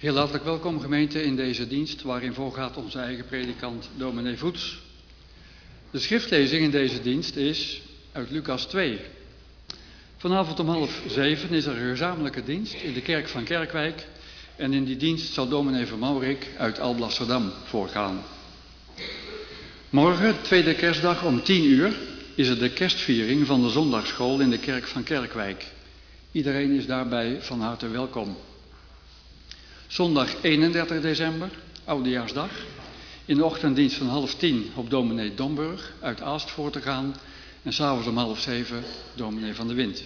Heel hartelijk welkom gemeente in deze dienst waarin voorgaat onze eigen predikant dominee Voets. De schriftlezing in deze dienst is uit Lucas 2. Vanavond om 6:30 is er een gezamenlijke dienst in de kerk van Kerkwijk en in die dienst zal dominee Vermaurik uit Alblasserdam voorgaan. Morgen, tweede kerstdag om 10:00, is er de kerstviering van de zondagsschool in de kerk van Kerkwijk. Iedereen is daarbij van harte welkom. Zondag 31 december, oudejaarsdag, in de ochtenddienst van 9:30 op dominee Domburg uit Aalst voor te gaan en s'avonds om 6:30 dominee van de Wind.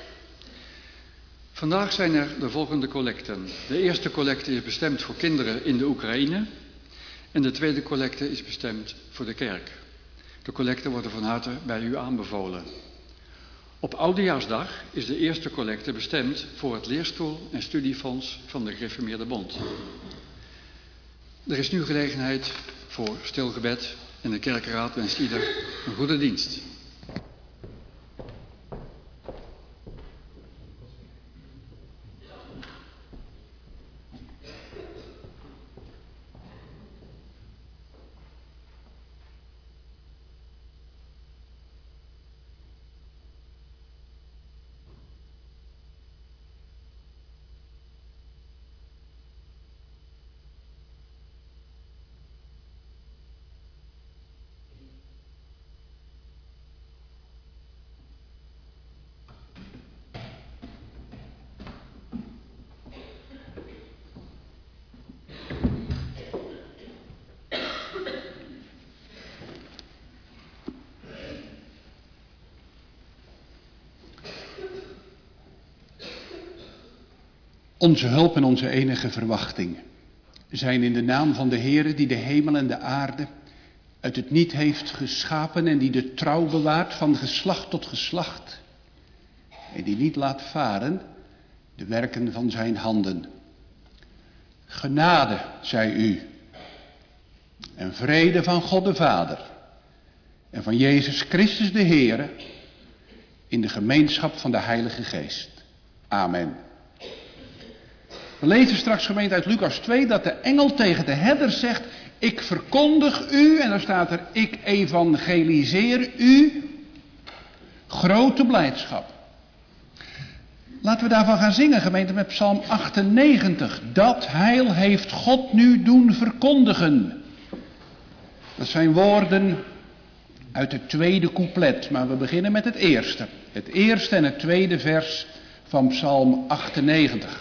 Vandaag zijn er de volgende collecten. De eerste collecte is bestemd voor kinderen in de Oekraïne en de tweede collecte is bestemd voor de kerk. De collecten worden van harte bij u aanbevolen. Op oudejaarsdag is de eerste collecte bestemd voor het leerstoel- en studiefonds van de Gereformeerde Bond. Er is nu gelegenheid voor stilgebed en de kerkenraad wenst ieder een goede dienst. Onze hulp en onze enige verwachting zijn in de naam van de Heere die de hemel en de aarde uit het niet heeft geschapen en die de trouw bewaart van geslacht tot geslacht en die niet laat varen de werken van zijn handen. Genade zij u en vrede van God de Vader en van Jezus Christus de Heere in de gemeenschap van de Heilige Geest. Amen. We lezen straks gemeente uit Lucas 2 dat de engel tegen de herder zegt: ik verkondig u, en dan staat er: ik evangeliseer u, grote blijdschap. Laten we daarvan gaan zingen gemeente met Psalm 98. Dat heil heeft God nu doen verkondigen. Dat zijn woorden uit het tweede couplet, maar we beginnen met het eerste. Het eerste en het tweede vers van Psalm 98.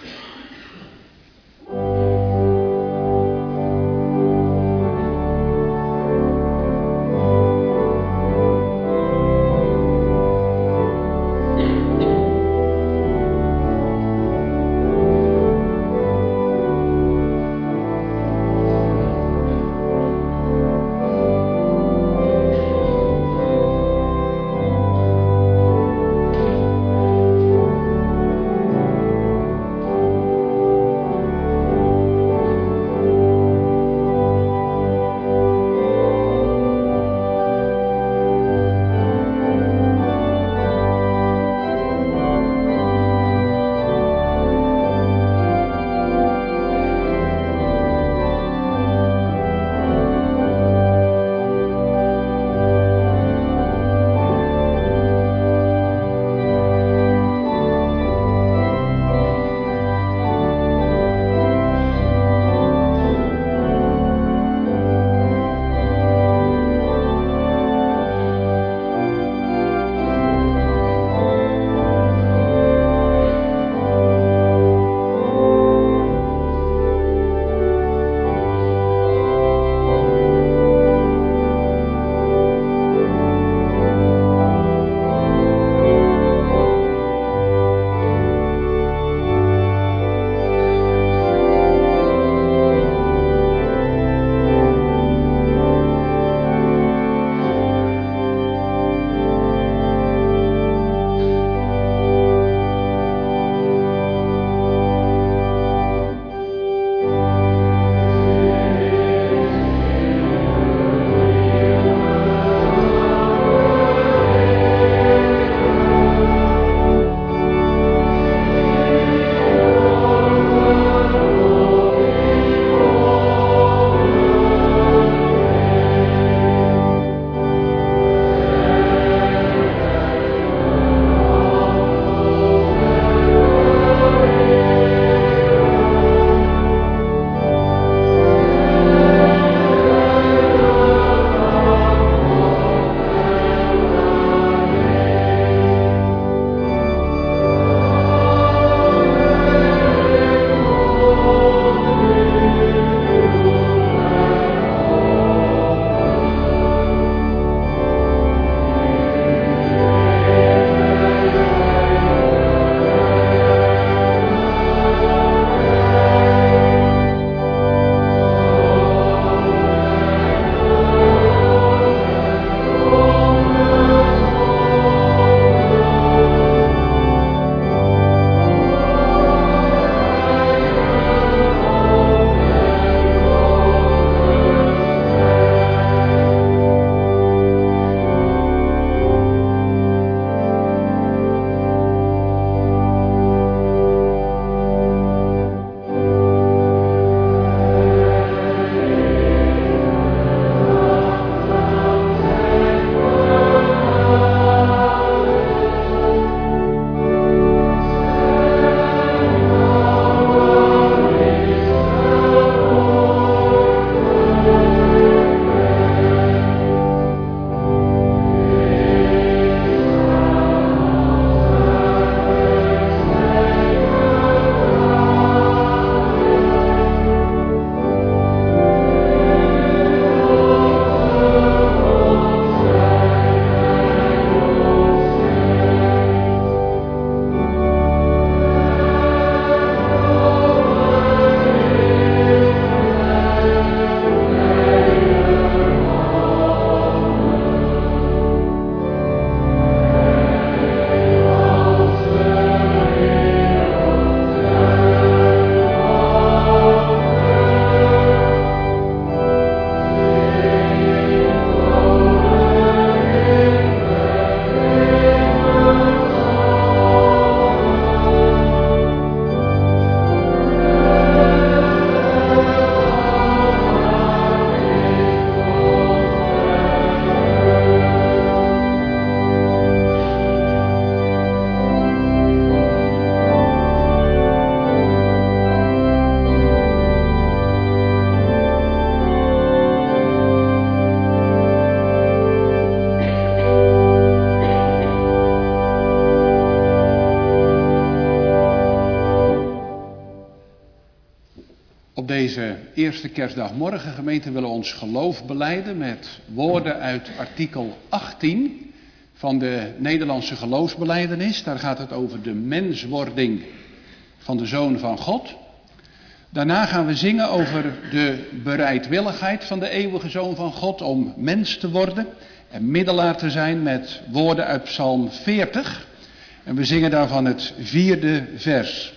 eerste kerstdagmorgen, gemeente, willen ons geloof belijden met woorden uit artikel 18 van de Nederlandse geloofsbelijdenis. Daar gaat het over de menswording van de Zoon van God. Daarna gaan we zingen over de bereidwilligheid van de eeuwige Zoon van God om mens te worden en middelaar te zijn met woorden uit Psalm 40. En we zingen daarvan het 4e vers.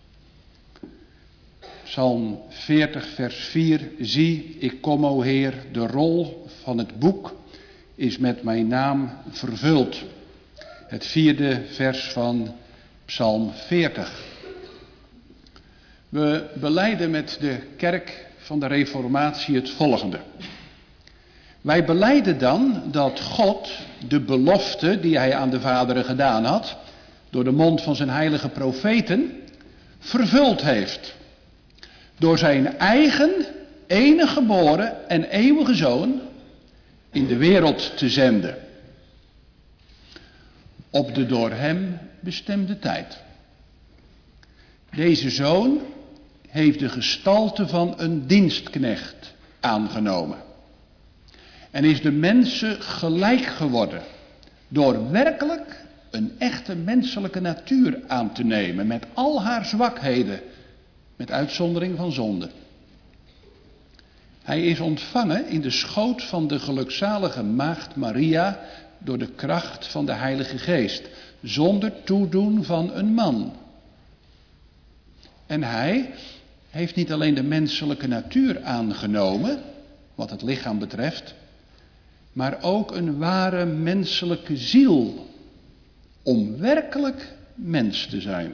Psalm 40, vers 4. Zie, ik kom, o Heer, de rol van het boek is met mijn naam vervuld. Het 4e vers van Psalm 40. We belijden met de kerk van de Reformatie het volgende. Wij belijden dan dat God de belofte die hij aan de vaderen gedaan had, door de mond van zijn heilige profeten, vervuld heeft. Door zijn eigen enige geboren en eeuwige Zoon in de wereld te zenden. Op de door hem bestemde tijd. Deze Zoon heeft de gestalte van een dienstknecht aangenomen. En is de mensen gelijk geworden door werkelijk een echte menselijke natuur aan te nemen met al haar zwakheden, met uitzondering van zonde. Hij is ontvangen in de schoot van de gelukzalige maagd Maria door de kracht van de Heilige Geest, zonder toedoen van een man. En hij heeft niet alleen de menselijke natuur aangenomen, wat het lichaam betreft, maar ook een ware menselijke ziel, om werkelijk mens te zijn.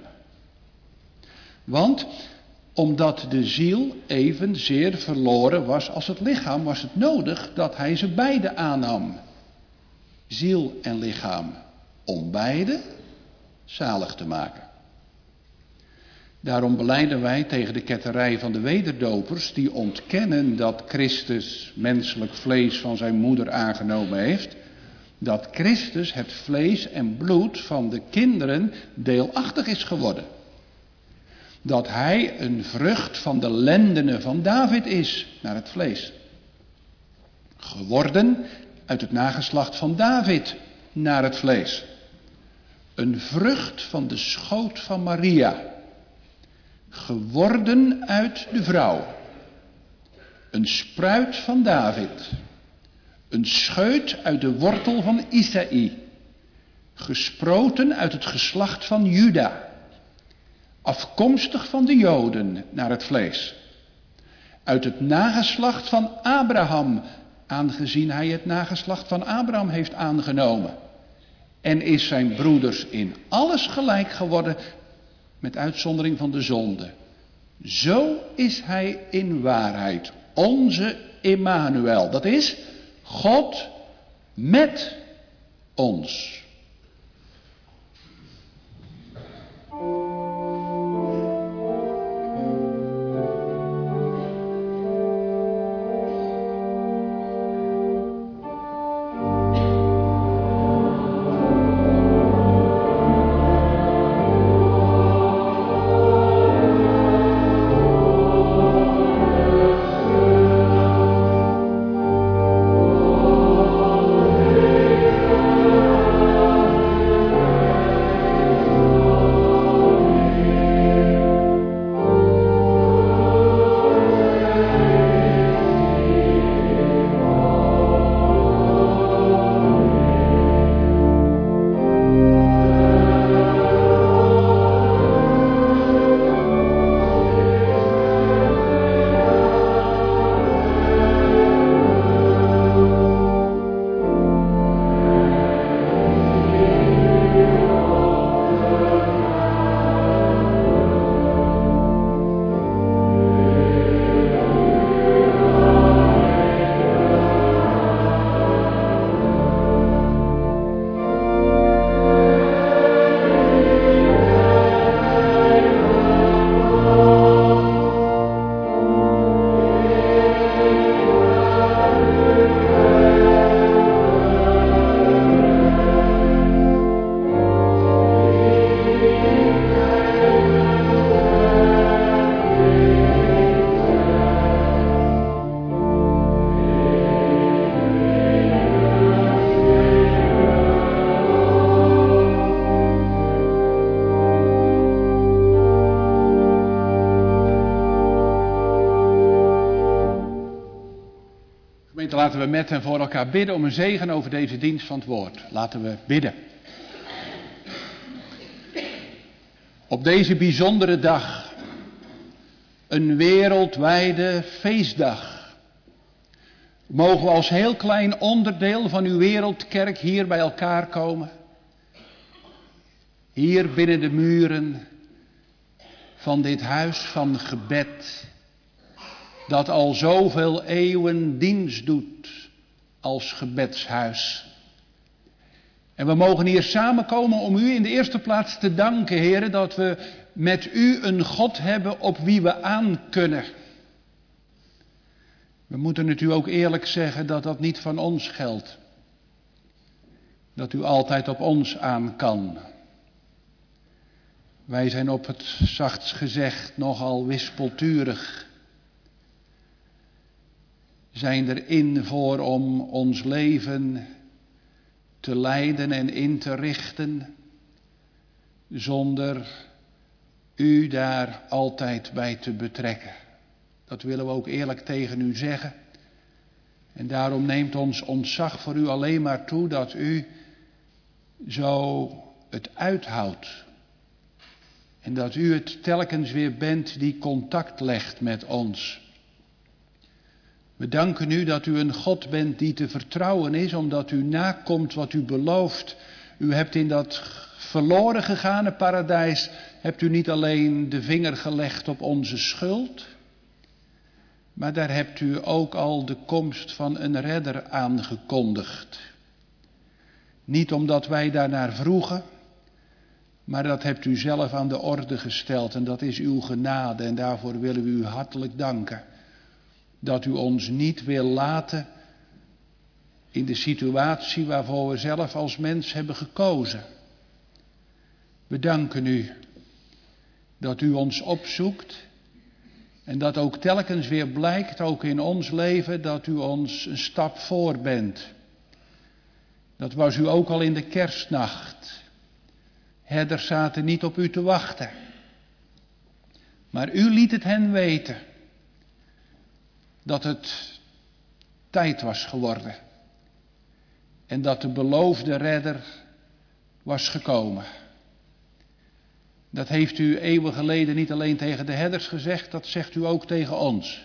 Want omdat de ziel evenzeer verloren was als het lichaam, was het nodig dat hij ze beide aannam. Ziel en lichaam, om beide zalig te maken. Daarom belijden wij tegen de ketterij van de wederdopers die ontkennen dat Christus menselijk vlees van zijn moeder aangenomen heeft, dat Christus het vlees en bloed van de kinderen deelachtig is geworden. Dat hij een vrucht van de lendenen van David is, naar het vlees. Geworden uit het nageslacht van David, naar het vlees. Een vrucht van de schoot van Maria. Geworden uit de vrouw. Een spruit van David. Een scheut uit de wortel van Isaï. Gesproten uit het geslacht van Juda. Afkomstig van de Joden naar het vlees. Uit het nageslacht van Abraham, aangezien hij het nageslacht van Abraham heeft aangenomen. En is zijn broeders in alles gelijk geworden, met uitzondering van de zonde. Zo is hij in waarheid onze Immanuel. Dat is God met ons. laten we met en voor elkaar bidden om een zegen over deze dienst van het woord. Laten we bidden. Op deze bijzondere dag, een wereldwijde feestdag, mogen we als heel klein onderdeel van uw wereldkerk hier bij elkaar komen. Hier binnen de muren van dit huis van gebed, dat al zoveel eeuwen dienst doet als gebedshuis. En we mogen hier samenkomen om u in de eerste plaats te danken, Heere, dat we met u een God hebben op wie we aan kunnen. We moeten het u ook eerlijk zeggen dat dat niet van ons geldt. Dat u altijd op ons aan kan. Wij zijn op het zachtst gezegd nogal wispelturig. Zijn erin voor om ons leven te leiden en in te richten, zonder u daar altijd bij te betrekken. Dat willen we ook eerlijk tegen u zeggen. En daarom neemt ons ontzag voor u alleen maar toe dat u zo het uithoudt. En dat u het telkens weer bent die contact legt met ons. We danken u dat u een God bent die te vertrouwen is, omdat u nakomt wat u belooft. U hebt in dat verloren gegane paradijs, hebt u niet alleen de vinger gelegd op onze schuld, maar daar hebt u ook al de komst van een redder aangekondigd. Niet omdat wij daarnaar vroegen, maar dat hebt u zelf aan de orde gesteld en dat is uw genade en daarvoor willen we u hartelijk danken. Dat u ons niet wil laten in de situatie waarvoor we zelf als mens hebben gekozen. We danken u dat u ons opzoekt en dat ook telkens weer blijkt, ook in ons leven, dat u ons een stap voor bent. Dat was u ook al in de kerstnacht. Herders zaten niet op u te wachten, maar u liet het hen weten dat het tijd was geworden en dat de beloofde redder was gekomen. Dat heeft u eeuwen geleden niet alleen tegen de herders gezegd, dat zegt u ook tegen ons.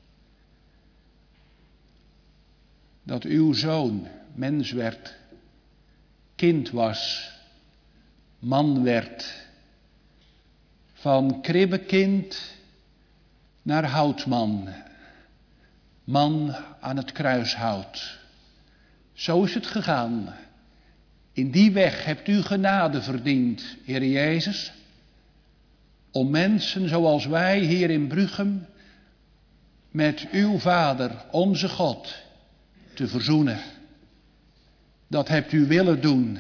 Dat uw zoon mens werd, kind was, man werd, van kribbekind naar houtman, man aan het kruishout. Zo is het gegaan. In die weg hebt u genade verdiend, Heer Jezus, om mensen zoals wij hier in Bruchem met uw Vader, onze God, te verzoenen. Dat hebt u willen doen.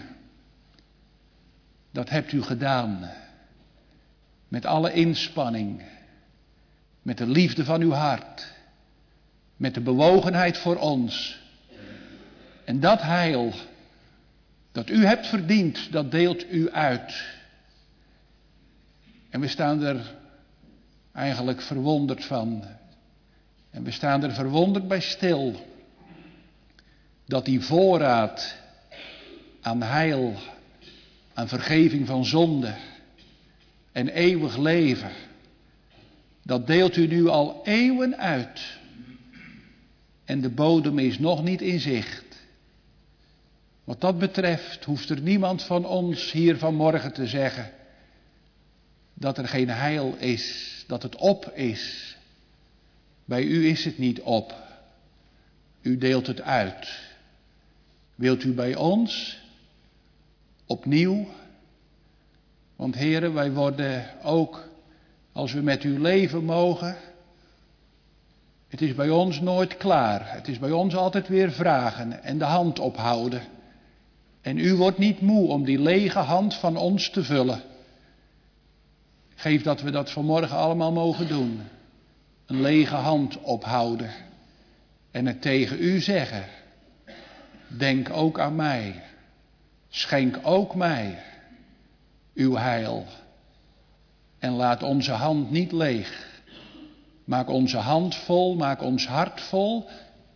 Dat hebt u gedaan. Met alle inspanning. Met de liefde van uw hart. Met de bewogenheid voor ons. En dat heil dat u hebt verdiend, dat deelt u uit. En we staan er eigenlijk verwonderd van. En we staan er verwonderd bij stil. Dat die voorraad aan heil, aan vergeving van zonde en eeuwig leven, dat deelt u nu al eeuwen uit. En de bodem is nog niet in zicht. Wat dat betreft hoeft er niemand van ons hier vanmorgen te zeggen dat er geen heil is, dat het op is. Bij u is het niet op. U deelt het uit. Wilt u bij ons opnieuw? Want heren, wij worden ook, als we met u leven mogen, het is bij ons nooit klaar. Het is bij ons altijd weer vragen en de hand ophouden. En u wordt niet moe om die lege hand van ons te vullen. Geef dat we dat vanmorgen allemaal mogen doen. Een lege hand ophouden. En het tegen u zeggen. Denk ook aan mij. Schenk ook mij uw heil. En laat onze hand niet leeg. Maak onze hand vol, maak ons hart vol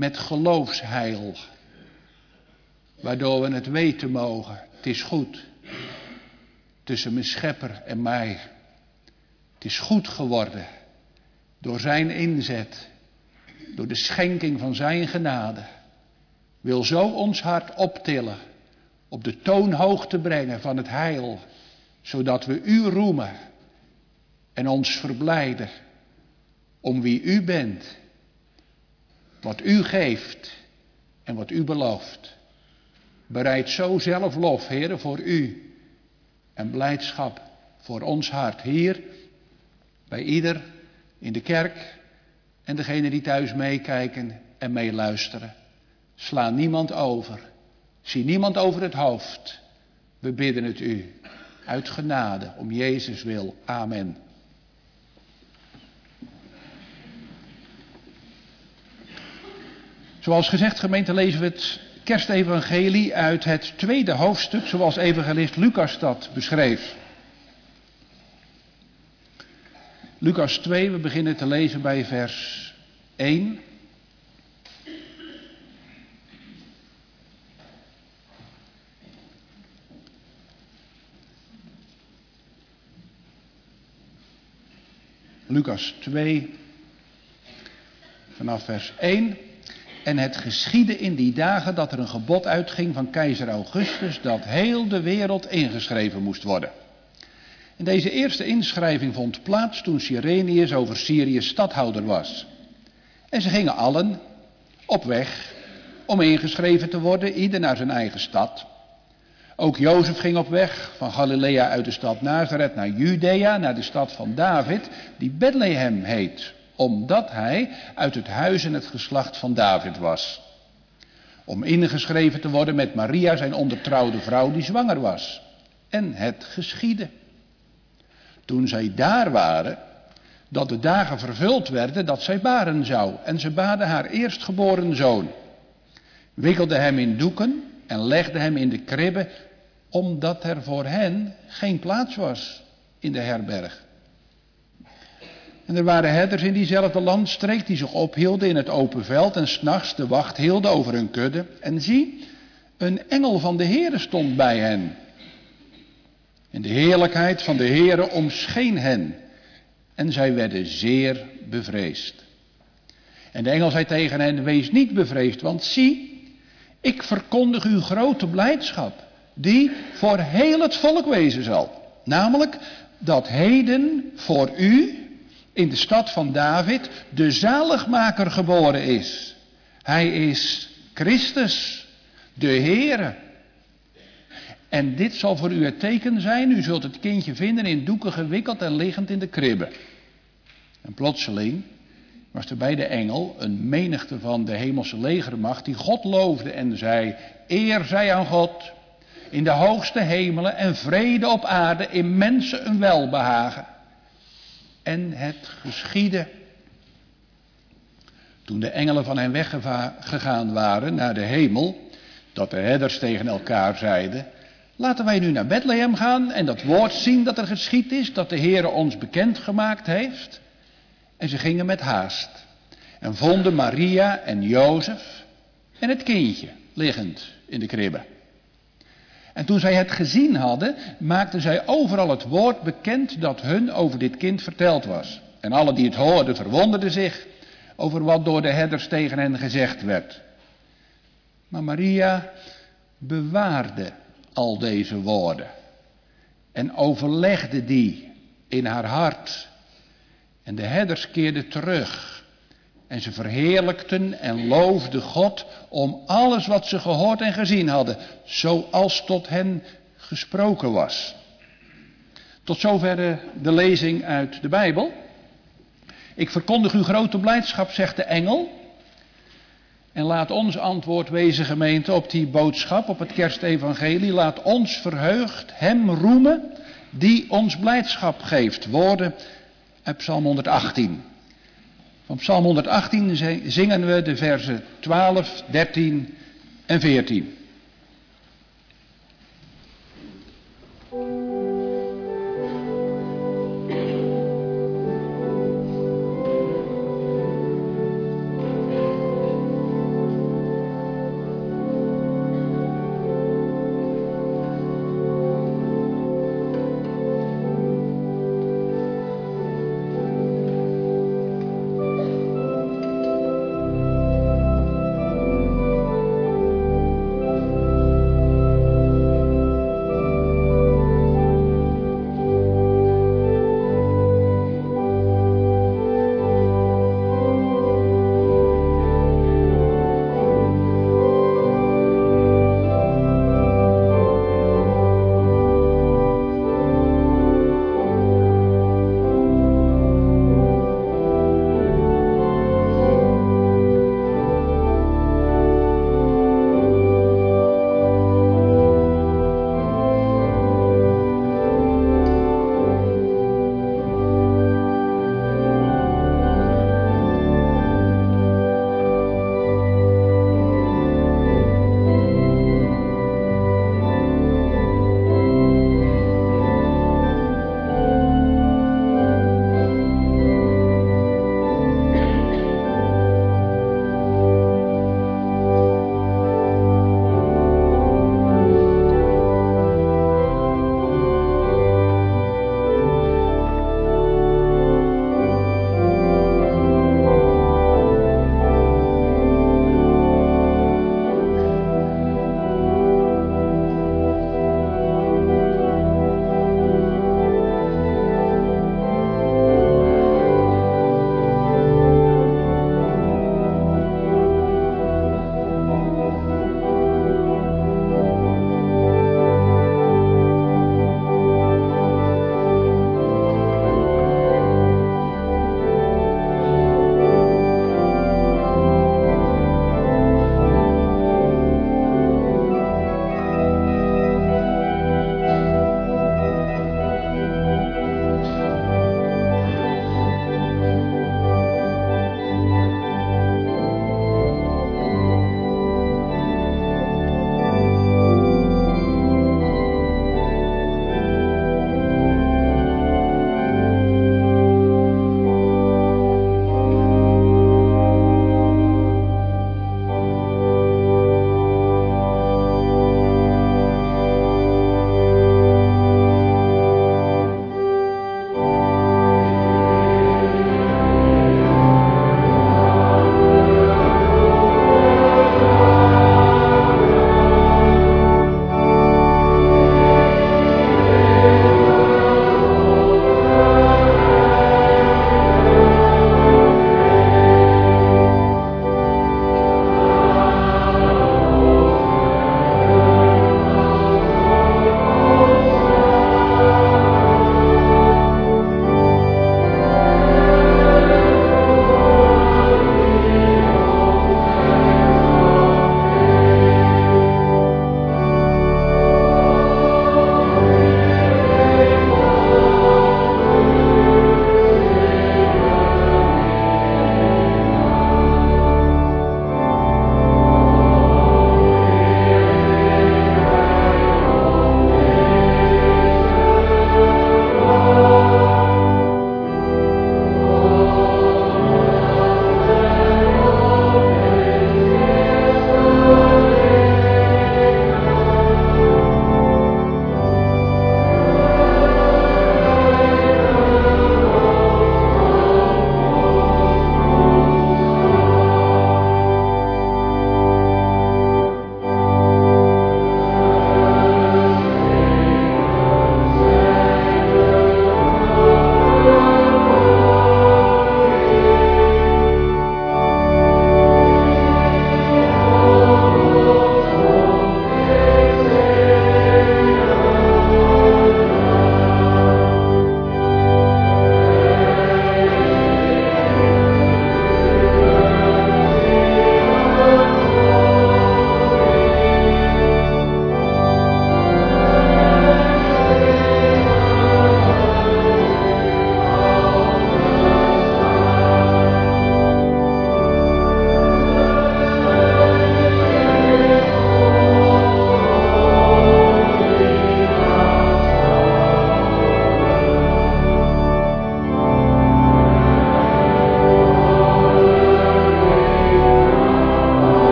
met geloofsheil. Waardoor we het weten mogen, het is goed. Tussen mijn schepper en mij. Het is goed geworden. Door zijn inzet. Door de schenking van zijn genade. Wil zo ons hart optillen. Op de toonhoogte brengen van het heil. Zodat we u roemen. En ons verblijden. Om wie u bent. Wat u geeft. En wat u belooft. Bereid zo zelf lof, Heere, voor u. En blijdschap voor ons hart. Hier, bij ieder, in de kerk. En degenen die thuis meekijken en meeluisteren. Sla niemand over. Zie niemand over het hoofd. We bidden het u. Uit genade, om Jezus wil. Amen. Zoals gezegd, gemeente, lezen we het kerstevangelie uit het tweede hoofdstuk, zoals evangelist Lucas dat beschreef. Lucas 2, we beginnen te lezen bij vers 1. Lucas 2, vanaf vers 1. En het geschiedde in die dagen dat er een gebod uitging van keizer Augustus dat heel de wereld ingeschreven moest worden. En deze eerste inschrijving vond plaats toen Cyrenius over Syrië stadhouder was. En ze gingen allen op weg om ingeschreven te worden, ieder naar zijn eigen stad. Ook Jozef ging op weg van Galilea uit de stad Nazareth naar Judea, naar de stad van David, die Bethlehem heet, omdat hij uit het huis en het geslacht van David was. Om ingeschreven te worden met Maria, zijn ondertrouwde vrouw, die zwanger was. En het geschiedde. Toen zij daar waren, dat de dagen vervuld werden dat zij baren zou. En ze baarde haar eerstgeboren zoon. Wikkelde hem in doeken en legde hem in de kribbe, omdat er voor hen geen plaats was in de herberg. En er waren herders in diezelfde landstreek die zich ophielden in het open veld en 's nachts de wacht hielden over hun kudde. En zie, een engel van de Heere stond bij hen. En de heerlijkheid van de Heere omscheen hen. En zij werden zeer bevreesd. En de engel zei tegen hen, wees niet bevreesd, want zie, ik verkondig u grote blijdschap, die voor heel het volk wezen zal. Namelijk, dat heden voor u in de stad van David de zaligmaker geboren is. Hij is Christus, de Heere. En dit zal voor u het teken zijn, u zult het kindje vinden in doeken gewikkeld en liggend in de kribbe. En plotseling was er bij de engel een menigte van de hemelse legermacht die God loofde en zei, eer zij aan God in de hoogste hemelen en vrede op aarde, in mensen een welbehagen. En het geschiedde. Toen de engelen van hen weggegaan waren naar de hemel, dat de herders tegen elkaar zeiden, laten wij nu naar Bethlehem gaan en dat woord zien dat er geschied is, dat de Heere ons bekendgemaakt heeft. En ze gingen met haast en vonden Maria en Jozef en het kindje liggend in de kribbe. En toen zij het gezien hadden, maakten zij overal het woord bekend dat hun over dit kind verteld was. En alle die het hoorden verwonderden zich over wat door de herders tegen hen gezegd werd. Maar Maria bewaarde al deze woorden en overlegde die in haar hart. En de herders keerden terug en ze verheerlijkten en loofden God om alles wat ze gehoord en gezien hadden, zoals tot hen gesproken was. Tot zover de lezing uit de Bijbel. Ik verkondig u grote blijdschap, zegt de engel. En laat ons antwoord wezen, gemeente, op die boodschap, op het kerstevangelie. Laat ons verheugd hem roemen die ons blijdschap geeft. Woorden uit Psalm 118. Van Psalm 118 zingen we de versen 12, 13 en 14.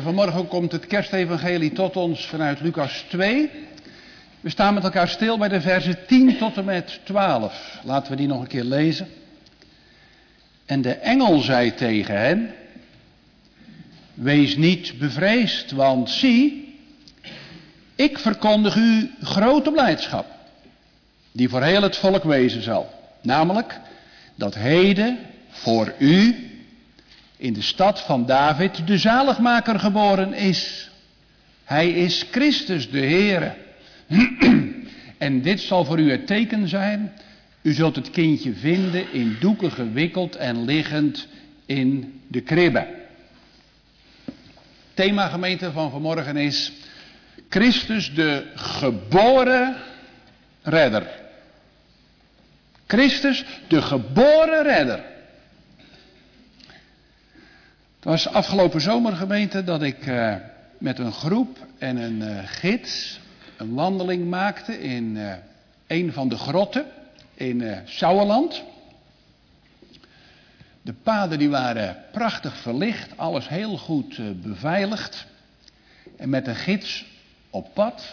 vanmorgen komt het kerstevangelie tot ons vanuit Lucas 2. We staan met elkaar stil bij de versen 10 tot en met 12. Laten we die nog een keer lezen. En de engel zei tegen hen: wees niet bevreesd, want zie, ik verkondig u grote blijdschap, die voor heel het volk wezen zal. Namelijk, dat heden voor u in de stad van David de zaligmaker geboren is. Hij is Christus de Heere. En dit zal voor u het teken zijn. U zult het kindje vinden in doeken gewikkeld en liggend in de kribbe. Thema gemeente van vanmorgen is Christus de geboren redder. Christus de geboren redder. Het was afgelopen zomer gemeente dat ik met een groep en een gids een wandeling maakte in een van de grotten in Sauerland. De paden die waren prachtig verlicht, alles heel goed beveiligd. En met een gids op pad.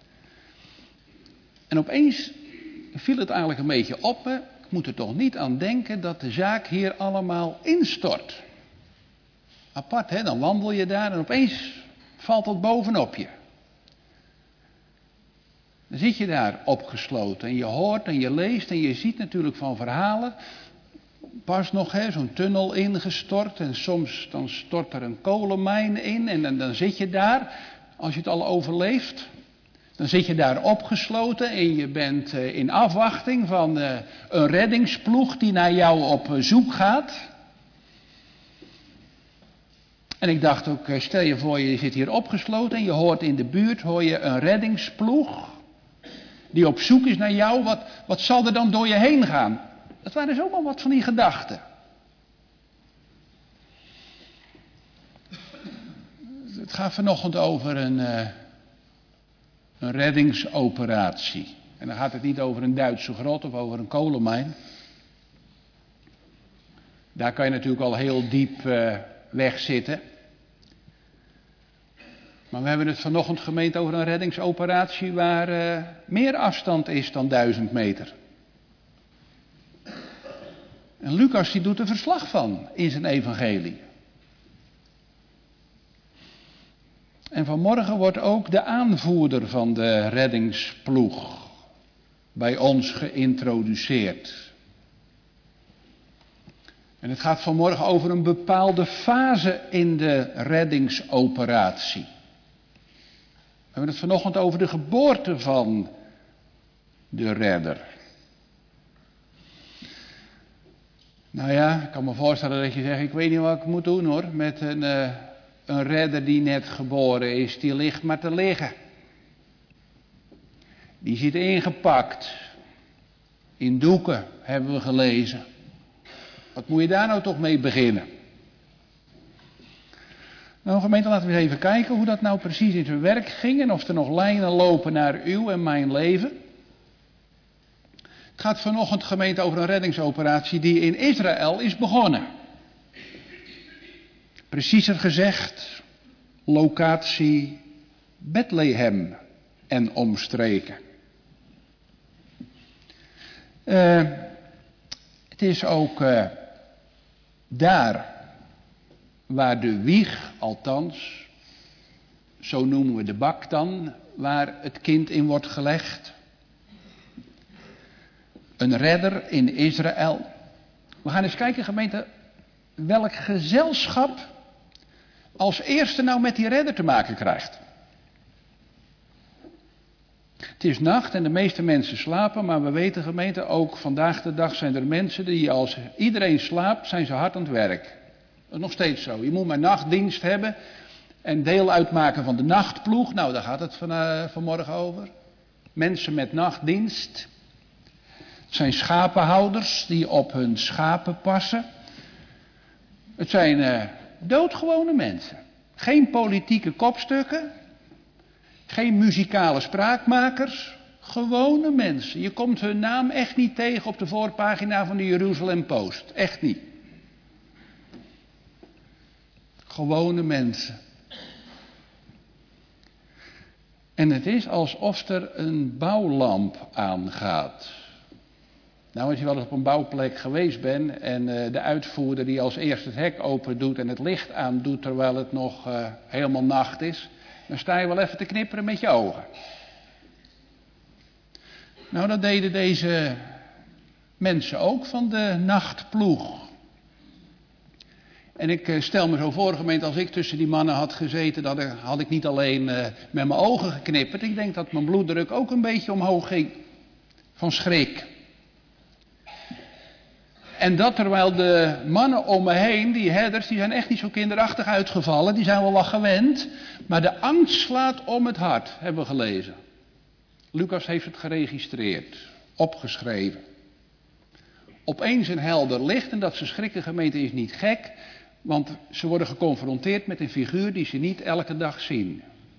En opeens viel het eigenlijk een beetje op me. Ik moet er toch niet aan denken dat de zaak hier allemaal instort. Apart, hè? Dan wandel je daar en opeens valt het bovenop je. Dan zit je daar opgesloten en je hoort en je leest en je ziet natuurlijk van verhalen. Pas nog, hè, zo'n tunnel ingestort en soms dan stort er een kolenmijn in en dan zit je daar, als je het al overleeft. Dan zit je daar opgesloten en je bent in afwachting van een reddingsploeg die naar jou op zoek gaat. En ik dacht ook, stel je voor je zit hier opgesloten en je hoort in de buurt een reddingsploeg die op zoek is naar jou. Wat zal er dan door je heen gaan? Dat waren zomaar wat van die gedachten. Het gaat vanochtend over een reddingsoperatie. En dan gaat het niet over een Duitse grot of over een kolenmijn. Daar kan je natuurlijk al heel diep wegzitten. Maar we hebben het vanochtend gemeend over een reddingsoperatie waar meer afstand is dan 1000 meter. En Lucas die doet er verslag van in zijn evangelie. En vanmorgen wordt ook de aanvoerder van de reddingsploeg bij ons geïntroduceerd. En het gaat vanmorgen over een bepaalde fase in de reddingsoperatie. We hebben het vanochtend over de geboorte van de redder. Nou ja, ik kan me voorstellen dat je zegt, ik weet niet wat ik moet doen hoor, met een redder die net geboren is, die ligt maar te liggen. Die zit ingepakt. In doeken hebben we gelezen. Wat moet je daar nou toch mee beginnen? Nou gemeente, laten we eens even kijken hoe dat nou precies in zijn werk ging en of er nog lijnen lopen naar uw en mijn leven. Het gaat vanochtend gemeente over een reddingsoperatie die in Israël is begonnen. Preciezer gezegd, locatie Bethlehem en omstreken. Het is ook daar waar de wieg, althans, zo noemen we de bak dan, waar het kind in wordt gelegd. Een redder in Israël. We gaan eens kijken, gemeente, welk gezelschap als eerste nou met die redder te maken krijgt. Het is nacht en de meeste mensen slapen, maar we weten gemeente, ook vandaag de dag zijn er mensen die als iedereen slaapt, zijn ze hard aan het werk. Dat is nog steeds zo. Je moet maar nachtdienst hebben en deel uitmaken van de nachtploeg. Nou, daar gaat het vanmorgen over. Mensen met nachtdienst. Het zijn schapenhouders die op hun schapen passen. Het zijn doodgewone mensen. Geen politieke kopstukken. Geen muzikale spraakmakers. Gewone mensen. Je komt hun naam echt niet tegen op de voorpagina van de Jeruzalem Post. Echt niet. Gewone mensen. En het is alsof er een bouwlamp aangaat. Nou, als je wel eens op een bouwplek geweest bent en de uitvoerder die als eerst het hek open doet en het licht aandoet terwijl het nog helemaal nacht is, dan sta je wel even te knipperen met je ogen. Nou, dat deden deze mensen ook van de nachtploeg. En ik stel me zo voor, gemeente, als ik tussen die mannen had gezeten, dan had ik niet alleen met mijn ogen geknipperd. Ik denk dat mijn bloeddruk ook een beetje omhoog ging van schrik. En dat terwijl de mannen om me heen, die herders, die zijn echt niet zo kinderachtig uitgevallen. Die zijn wel wat gewend. Maar de angst slaat om het hart, hebben we gelezen. Lucas heeft het geregistreerd, opgeschreven. Opeens een helder licht en dat ze schrikken, gemeente, is niet gek. Want ze worden geconfronteerd met een figuur die ze niet elke dag zien.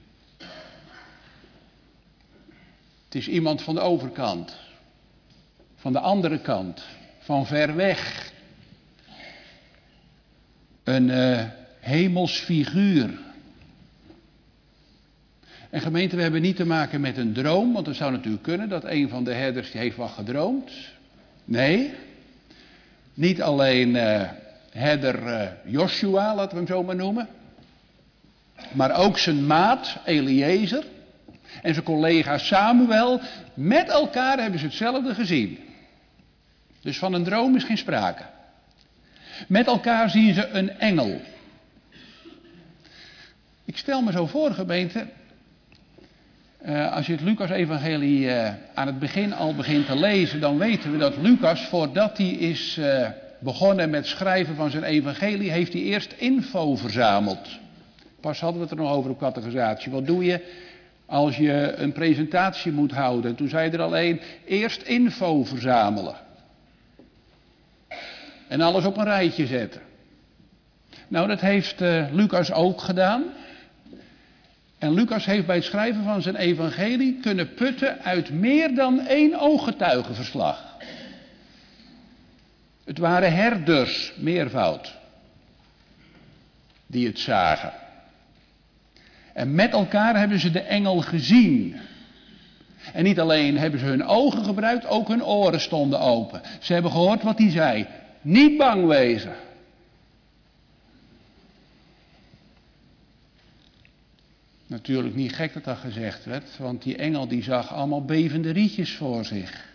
Het is iemand van de overkant. Van de andere kant. Van ver weg. Een hemels figuur. En gemeente, we hebben niet te maken met een droom. Want het zou natuurlijk kunnen dat een van de herders die heeft wat gedroomd. Nee. Niet alleen herder Joshua, laten we hem zo maar noemen. Maar ook zijn maat Eliezer. En zijn collega Samuel. Met elkaar hebben ze hetzelfde gezien. Dus van een droom is geen sprake. Met elkaar zien ze een engel. Ik stel me zo voor, gemeente. Als je het Lucas-evangelie aan het begin al begint te lezen, dan weten we dat Lucas, voordat hij is begonnen met schrijven van zijn evangelie, heeft hij eerst info verzameld. Pas hadden we het er nog over op catechisatie. Wat doe je als je een presentatie moet houden? Toen zei er alleen, eerst info verzamelen. En alles op een rijtje zetten. Nou, dat heeft Lucas ook gedaan. En Lucas heeft bij het schrijven van zijn evangelie kunnen putten uit meer dan 1 ooggetuigenverslag. Het waren herders, meervoud, die het zagen. En met elkaar hebben ze de engel gezien. En niet alleen hebben ze hun ogen gebruikt, ook hun oren stonden open. Ze hebben gehoord wat hij zei. Niet bang wezen. Natuurlijk niet gek dat dat gezegd werd, want die engel die zag allemaal bevende rietjes voor zich.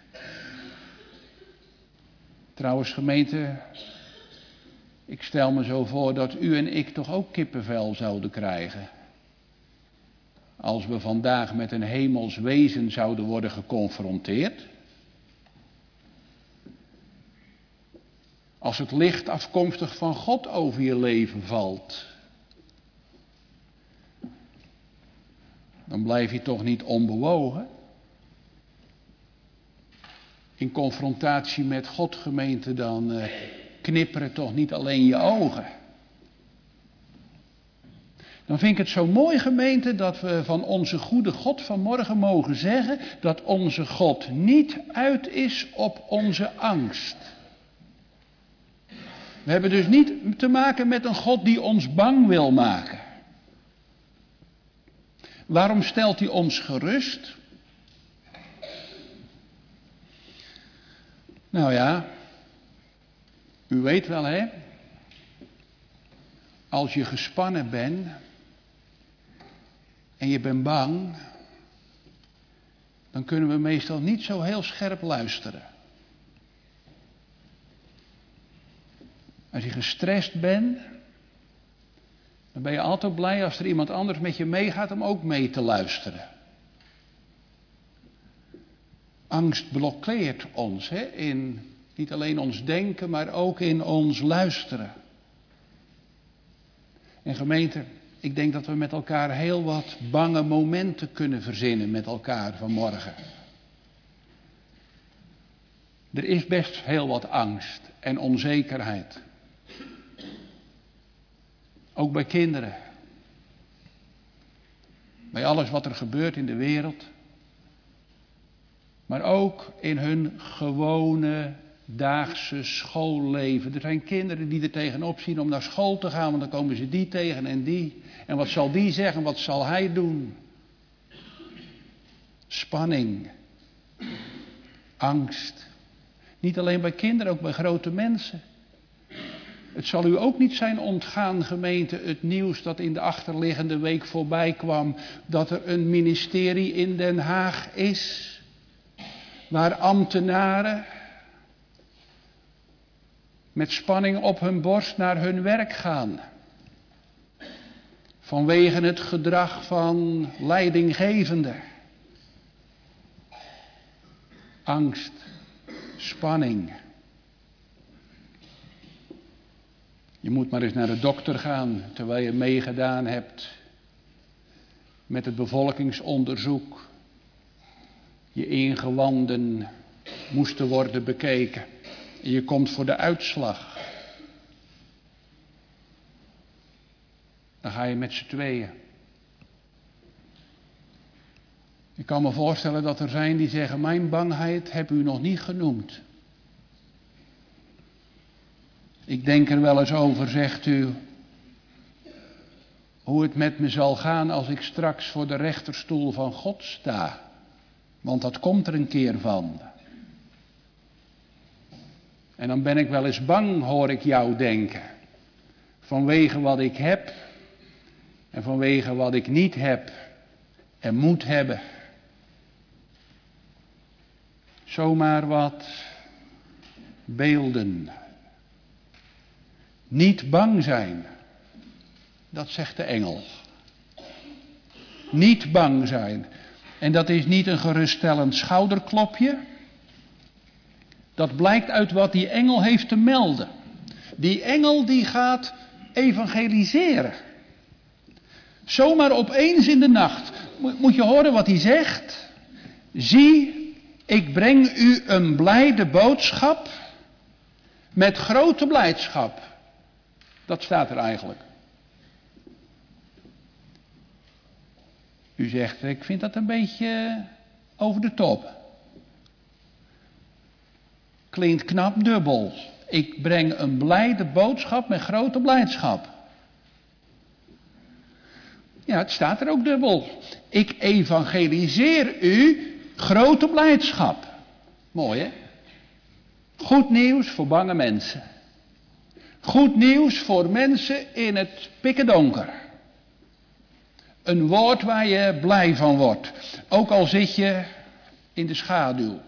Trouwens, gemeente, ik stel me zo voor dat u en ik toch ook kippenvel zouden krijgen. Als we vandaag met een hemels wezen zouden worden geconfronteerd. Als het licht afkomstig van God over je leven valt. Dan blijf je toch niet onbewogen. In confrontatie met God, gemeente, dan knipperen toch niet alleen je ogen. Dan vind ik het zo mooi, gemeente, dat we van onze goede God vanmorgen mogen zeggen dat onze God niet uit is op onze angst. We hebben dus niet te maken met een God die ons bang wil maken. Waarom stelt hij ons gerust? Nou ja, u weet wel hè, als je gespannen bent en je bent bang, dan kunnen we meestal niet zo heel scherp luisteren. Als je gestrest bent, dan ben je altijd blij als er iemand anders met je meegaat om ook mee te luisteren. Angst blokkeert ons, hè, in niet alleen ons denken, maar ook in ons luisteren. En gemeente, ik denk dat we met elkaar heel wat bange momenten kunnen verzinnen met elkaar vanmorgen. Er is best heel wat angst en onzekerheid. Ook bij kinderen. Bij alles wat er gebeurt in de wereld. Maar ook in hun gewone daagse schoolleven. Er zijn kinderen die er tegenop zien om naar school te gaan. Want dan komen ze die tegen en die. En wat zal die zeggen, wat zal hij doen? Spanning. Angst. Niet alleen bij kinderen, ook bij grote mensen. Het zal u ook niet zijn ontgaan, gemeente, het nieuws dat in de achterliggende week voorbij kwam, dat er een ministerie in Den Haag is, waar ambtenaren met spanning op hun borst naar hun werk gaan. Vanwege het gedrag van leidinggevenden. Angst, spanning. Je moet maar eens naar de dokter gaan terwijl je meegedaan hebt met het bevolkingsonderzoek. Je ingewanden moesten worden bekeken. En je komt voor de uitslag. Dan ga je met z'n tweeën. Ik kan me voorstellen dat er zijn die zeggen, mijn bangheid heb u nog niet genoemd. Ik denk er wel eens over, zegt u, hoe het met me zal gaan als ik straks voor de rechterstoel van God sta. Want dat komt er een keer van. En dan ben ik wel eens bang, hoor ik jou denken. Vanwege wat ik heb en vanwege wat ik niet heb en moet hebben. Zomaar wat beelden. Niet bang zijn, dat zegt de engel. Niet bang zijn. En dat is niet een geruststellend schouderklopje. Dat blijkt uit wat die engel heeft te melden. Die engel die gaat evangeliseren. Zomaar opeens in de nacht. Moet je horen wat hij zegt? Zie, ik breng u een blijde boodschap met grote blijdschap. Dat staat er eigenlijk. U zegt, ik vind dat een beetje over de top. Klinkt knap dubbel. Ik breng een blijde boodschap met grote blijdschap. Ja, het staat er ook dubbel. Ik evangeliseer u grote blijdschap. Mooi, hè? Goed nieuws voor bange mensen. Goed nieuws voor mensen in het pikkendonker. Een woord waar je blij van wordt. Ook al zit je in de schaduw.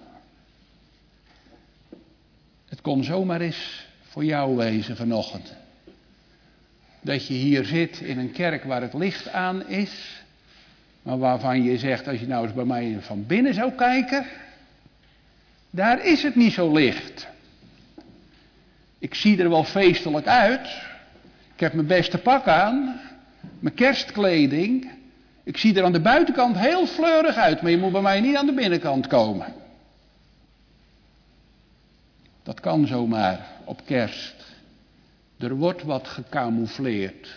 Het kon zomaar eens voor jou wezen vanochtend. Dat je hier zit in een kerk waar het licht aan is. Maar waarvan je zegt, als je nou eens bij mij van binnen zou kijken. Daar is het niet zo licht. Ik zie er wel feestelijk uit. Ik heb mijn beste pak aan. Mijn kerstkleding. Ik zie er aan de buitenkant heel fleurig uit. Maar je moet bij mij niet aan de binnenkant komen. Dat kan zomaar op kerst. Er wordt wat gecamoufleerd.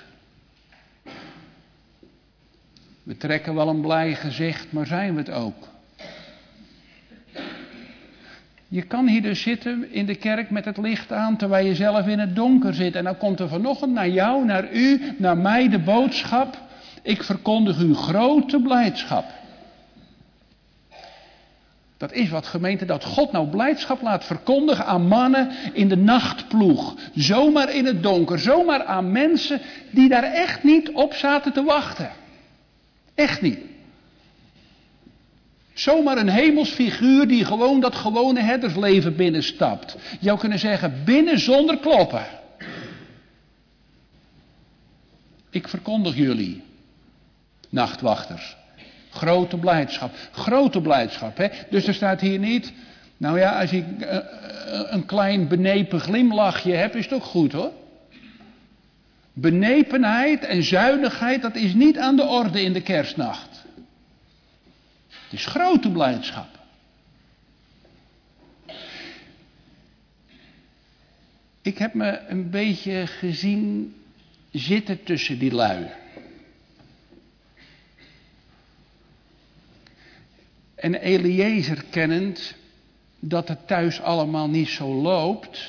We trekken wel een blij gezicht, maar zijn we het ook? Je kan hier dus zitten in de kerk met het licht aan, terwijl je zelf in het donker zit. En dan komt er vanochtend naar jou, naar u, naar mij de boodschap. Ik verkondig u grote blijdschap. Dat is wat, gemeente, dat God nou blijdschap laat verkondigen aan mannen in de nachtploeg. Zomaar in het donker, zomaar aan mensen die daar echt niet op zaten te wachten. Echt niet. Zomaar een hemelsfiguur die gewoon dat gewone herdersleven binnenstapt. Je zou kunnen zeggen, binnen zonder kloppen. Ik verkondig jullie, nachtwachters, grote blijdschap. Grote blijdschap, hè. Dus er staat hier niet, nou ja, als je een klein benepen glimlachje hebt, is het ook goed, hoor. Benepenheid en zuinigheid, dat is niet aan de orde in de kerstnacht. Het is grote blijdschap. Ik heb me een beetje gezien zitten tussen die lui. En Eliezer kennend dat het thuis allemaal niet zo loopt.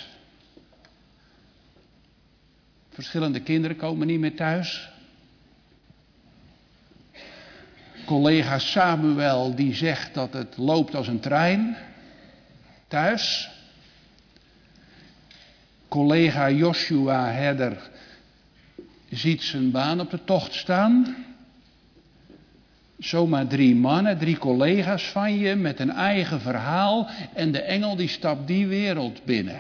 Verschillende kinderen komen niet meer thuis. Collega Samuel die zegt dat het loopt als een trein thuis. Collega Joshua Herder ziet zijn baan op de tocht staan. Zomaar 3 mannen, 3 collega's van je met een eigen verhaal en de engel die stapt die wereld binnen.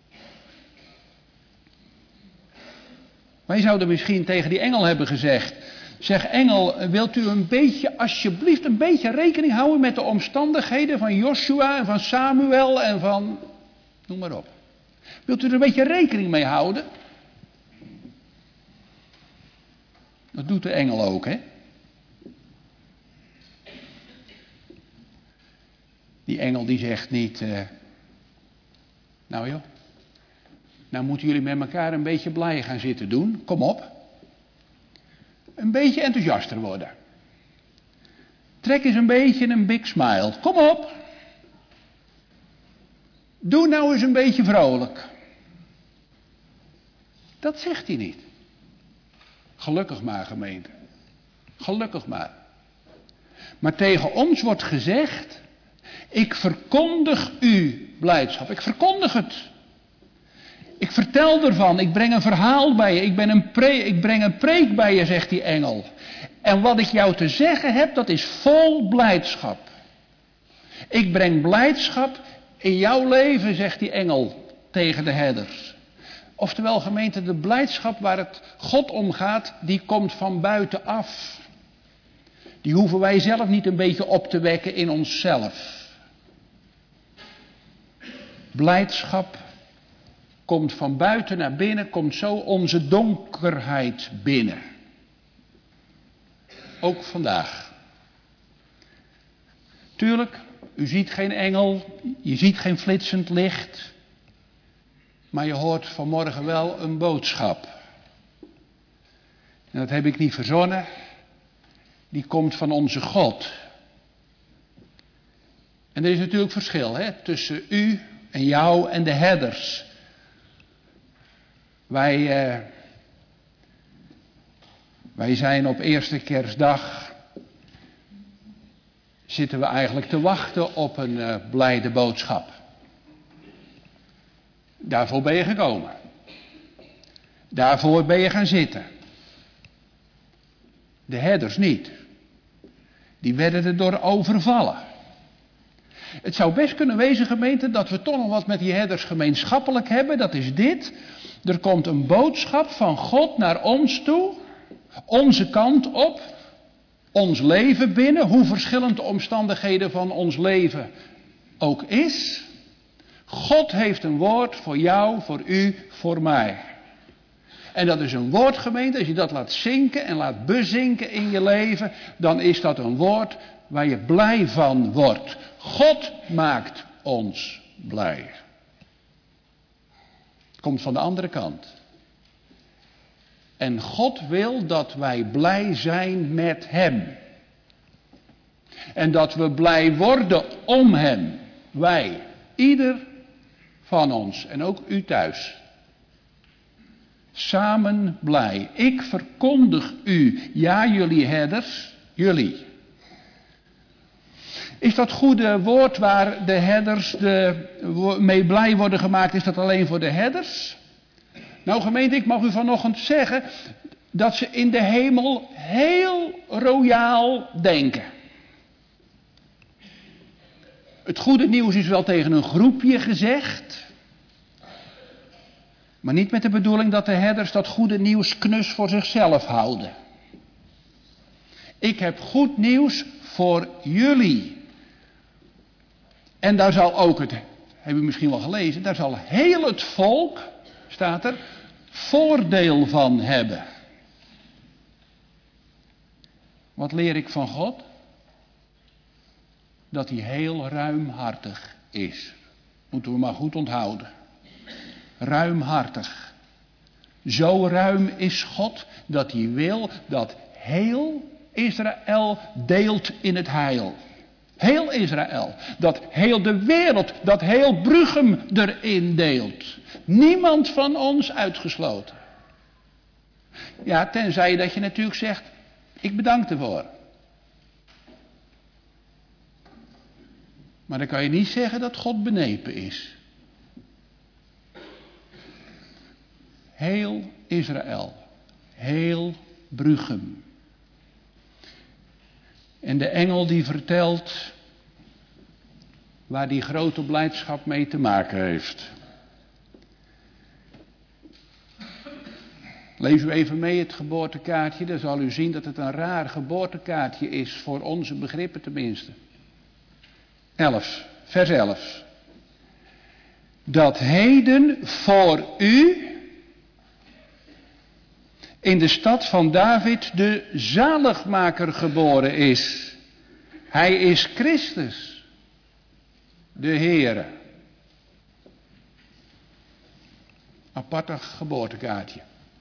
Wij zouden misschien tegen die engel hebben gezegd: zeg engel, wilt u alsjeblieft een beetje rekening houden met de omstandigheden van Joshua en van Samuel en van, noem maar op. Wilt u er een beetje rekening mee houden? Dat doet de engel ook, hè? Die engel die zegt niet, nou joh, nou moeten jullie met elkaar een beetje blij gaan zitten doen, kom op. Een beetje enthousiaster worden. Trek eens een beetje een big smile, kom op. Doe nou eens een beetje vrolijk. Dat zegt hij niet. Gelukkig maar, gemeente. Gelukkig maar. Maar tegen ons wordt gezegd: ik verkondig u blijdschap. Ik verkondig het. Ik vertel ervan. Ik breng een verhaal bij je. Ik breng een preek bij je, zegt die engel. En wat ik jou te zeggen heb, dat is vol blijdschap. Ik breng blijdschap in jouw leven, zegt die engel tegen de herders. Oftewel, gemeente, de blijdschap waar het God om gaat, die komt van buitenaf. Die hoeven wij zelf niet een beetje op te wekken in onszelf. Blijdschap komt van buiten naar binnen, komt zo onze donkerheid binnen. Ook vandaag. Tuurlijk, u ziet geen engel, je ziet geen flitsend licht. Maar je hoort vanmorgen wel een boodschap. En dat heb ik niet verzonnen. Die komt van onze God. En er is natuurlijk verschil tussen u en jou en de herders. Wij zijn op eerste kerstdag, zitten we eigenlijk te wachten op een blijde boodschap. Daarvoor ben je gekomen. Daarvoor ben je gaan zitten. De herders niet. Die werden erdoor overvallen. Het zou best kunnen wezen, gemeente, dat we toch nog wat met die herders gemeenschappelijk hebben. Dat is dit. Er komt een boodschap van God naar ons toe. Onze kant op. Ons leven binnen. Hoe verschillend de omstandigheden van ons leven ook is. God heeft een woord voor jou, voor u, voor mij. En dat is een woord, gemeente, als je dat laat zinken en laat bezinken in je leven, dan is dat een woord waar je blij van wordt. God maakt ons blij. Het komt van de andere kant. En God wil dat wij blij zijn met Hem. En dat we blij worden om Hem. Wij, ieder van ons en ook u thuis. Samen blij. Ik verkondig u, ja jullie herders, jullie. Is dat goede woord waar de herders mee blij worden gemaakt, is dat alleen voor de herders? Nou gemeente, ik mag u vanochtend zeggen dat ze in de hemel heel royaal denken. Het goede nieuws is wel tegen een groepje gezegd. Maar niet met de bedoeling dat de herders dat goede nieuws knus voor zichzelf houden. Ik heb goed nieuws voor jullie. En daar zal ook het, heb u misschien wel gelezen, daar zal heel het volk, staat er, voordeel van hebben. Wat leer ik van God? Dat hij heel ruimhartig is. Moeten we maar goed onthouden. Ruimhartig. Zo ruim is God dat hij wil dat heel Israël deelt in het heil. Heel Israël. Dat heel de wereld, dat heel Bruchem erin deelt. Niemand van ons uitgesloten. Ja, tenzij dat je natuurlijk zegt, ik bedank ervoor. Maar dan kan je niet zeggen dat God benepen is. Heel Israël. Heel Bruchem. En de engel die vertelt waar die grote blijdschap mee te maken heeft. Lees u even mee het geboortekaartje, dan zal u zien dat het een raar geboortekaartje is, voor onze begrippen tenminste. 11, vers 11. Dat heden voor u in de stad van David de zaligmaker geboren is. Hij is Christus, de Heere. Apartig geboortekaartje.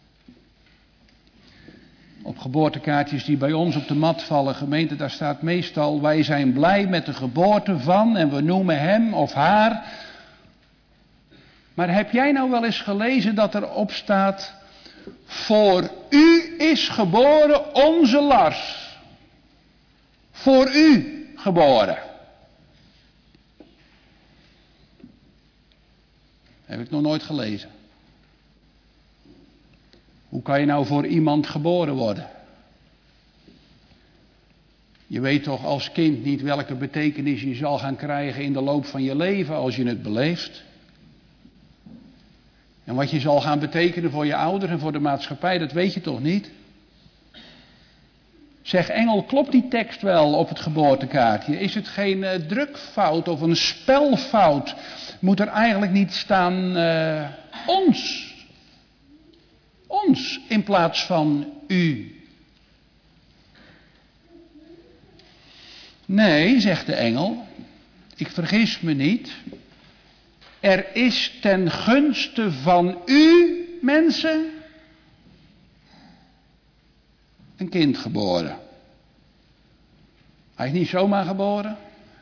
Op geboortekaartjes die bij ons op de mat vallen, gemeente, daar staat meestal: wij zijn blij met de geboorte van, en we noemen hem of haar. Maar heb jij nou wel eens gelezen dat erop staat: voor u is geboren onze Lars. Voor u geboren. Heb ik nog nooit gelezen. Hoe kan je nou voor iemand geboren worden? Je weet toch als kind niet welke betekenis je zal gaan krijgen in de loop van je leven als je het beleeft. En wat je zal gaan betekenen voor je ouders en voor de maatschappij, dat weet je toch niet? Zeg engel, klopt die tekst wel op het geboortekaartje? Is het geen drukfout of een spelfout? Moet er eigenlijk niet staan ons? Ons in plaats van u. Nee, zegt de engel, ik vergis me niet. Er is ten gunste van u, mensen, een kind geboren. Hij is niet zomaar geboren.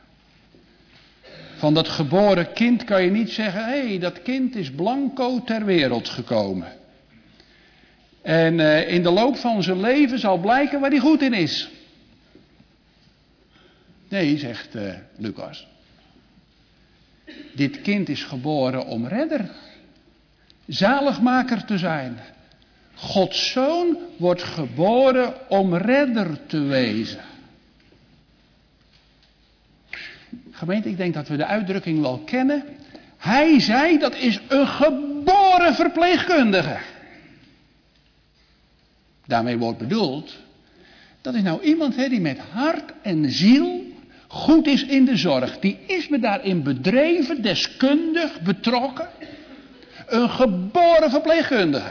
Van dat geboren kind kan je niet zeggen: hé, dat kind is blanco ter wereld gekomen. En in de loop van zijn leven zal blijken waar hij goed in is. Nee, zegt Lucas. Dit kind is geboren om redder, zaligmaker te zijn. Gods zoon wordt geboren om redder te wezen. Gemeente, ik denk dat we de uitdrukking wel kennen. Hij zei, dat is een geboren verpleegkundige. Daarmee wordt bedoeld, dat is nou iemand die met hart en ziel goed is in de zorg. Die is me daarin bedreven, deskundig, betrokken. Een geboren verpleegkundige.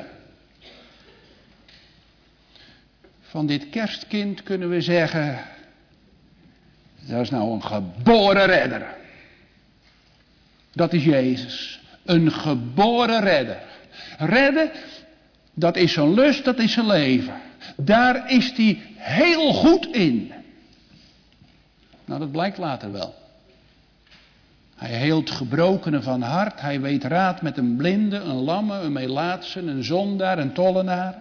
Van dit kerstkind kunnen we zeggen, dat is nou een geboren redder. Dat is Jezus. Een geboren redder. Redden, dat is zijn lust, dat is zijn leven. Daar is hij heel goed in. Nou, dat blijkt later wel. Hij heelt gebrokenen van hart. Hij weet raad met een blinde, een lamme, een melaatse, een zondaar, een tollenaar.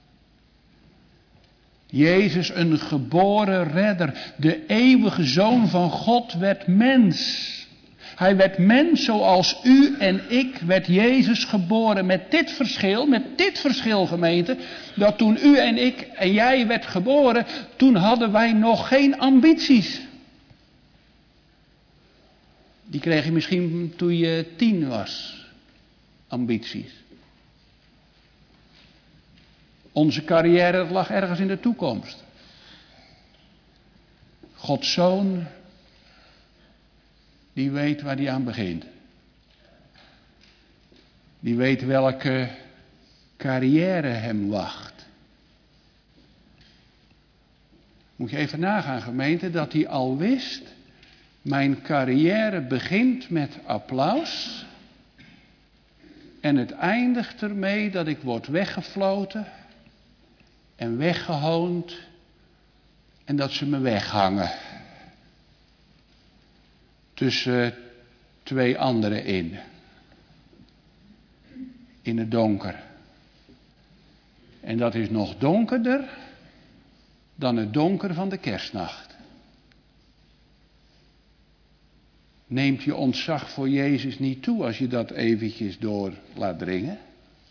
Jezus, een geboren redder. De eeuwige Zoon van God werd mens. Hij werd mens zoals u en ik, werd Jezus geboren. Met dit verschil gemeente, dat toen u en ik en jij werd geboren, toen hadden wij nog geen ambities. Die kreeg je misschien toen je 10 was, ambities. Onze carrière lag ergens in de toekomst. Gods Zoon, die weet waar hij aan begint. Die weet welke carrière hem wacht. Moet je even nagaan, gemeente, dat hij al wist: mijn carrière begint met applaus. En het eindigt ermee dat ik word weggefloten en weggehoond en dat ze me weghangen. Tussen 2 anderen in het donker. En dat is nog donkerder dan het donker van de kerstnacht. Neemt je ontzag voor Jezus niet toe als je dat eventjes door laat dringen?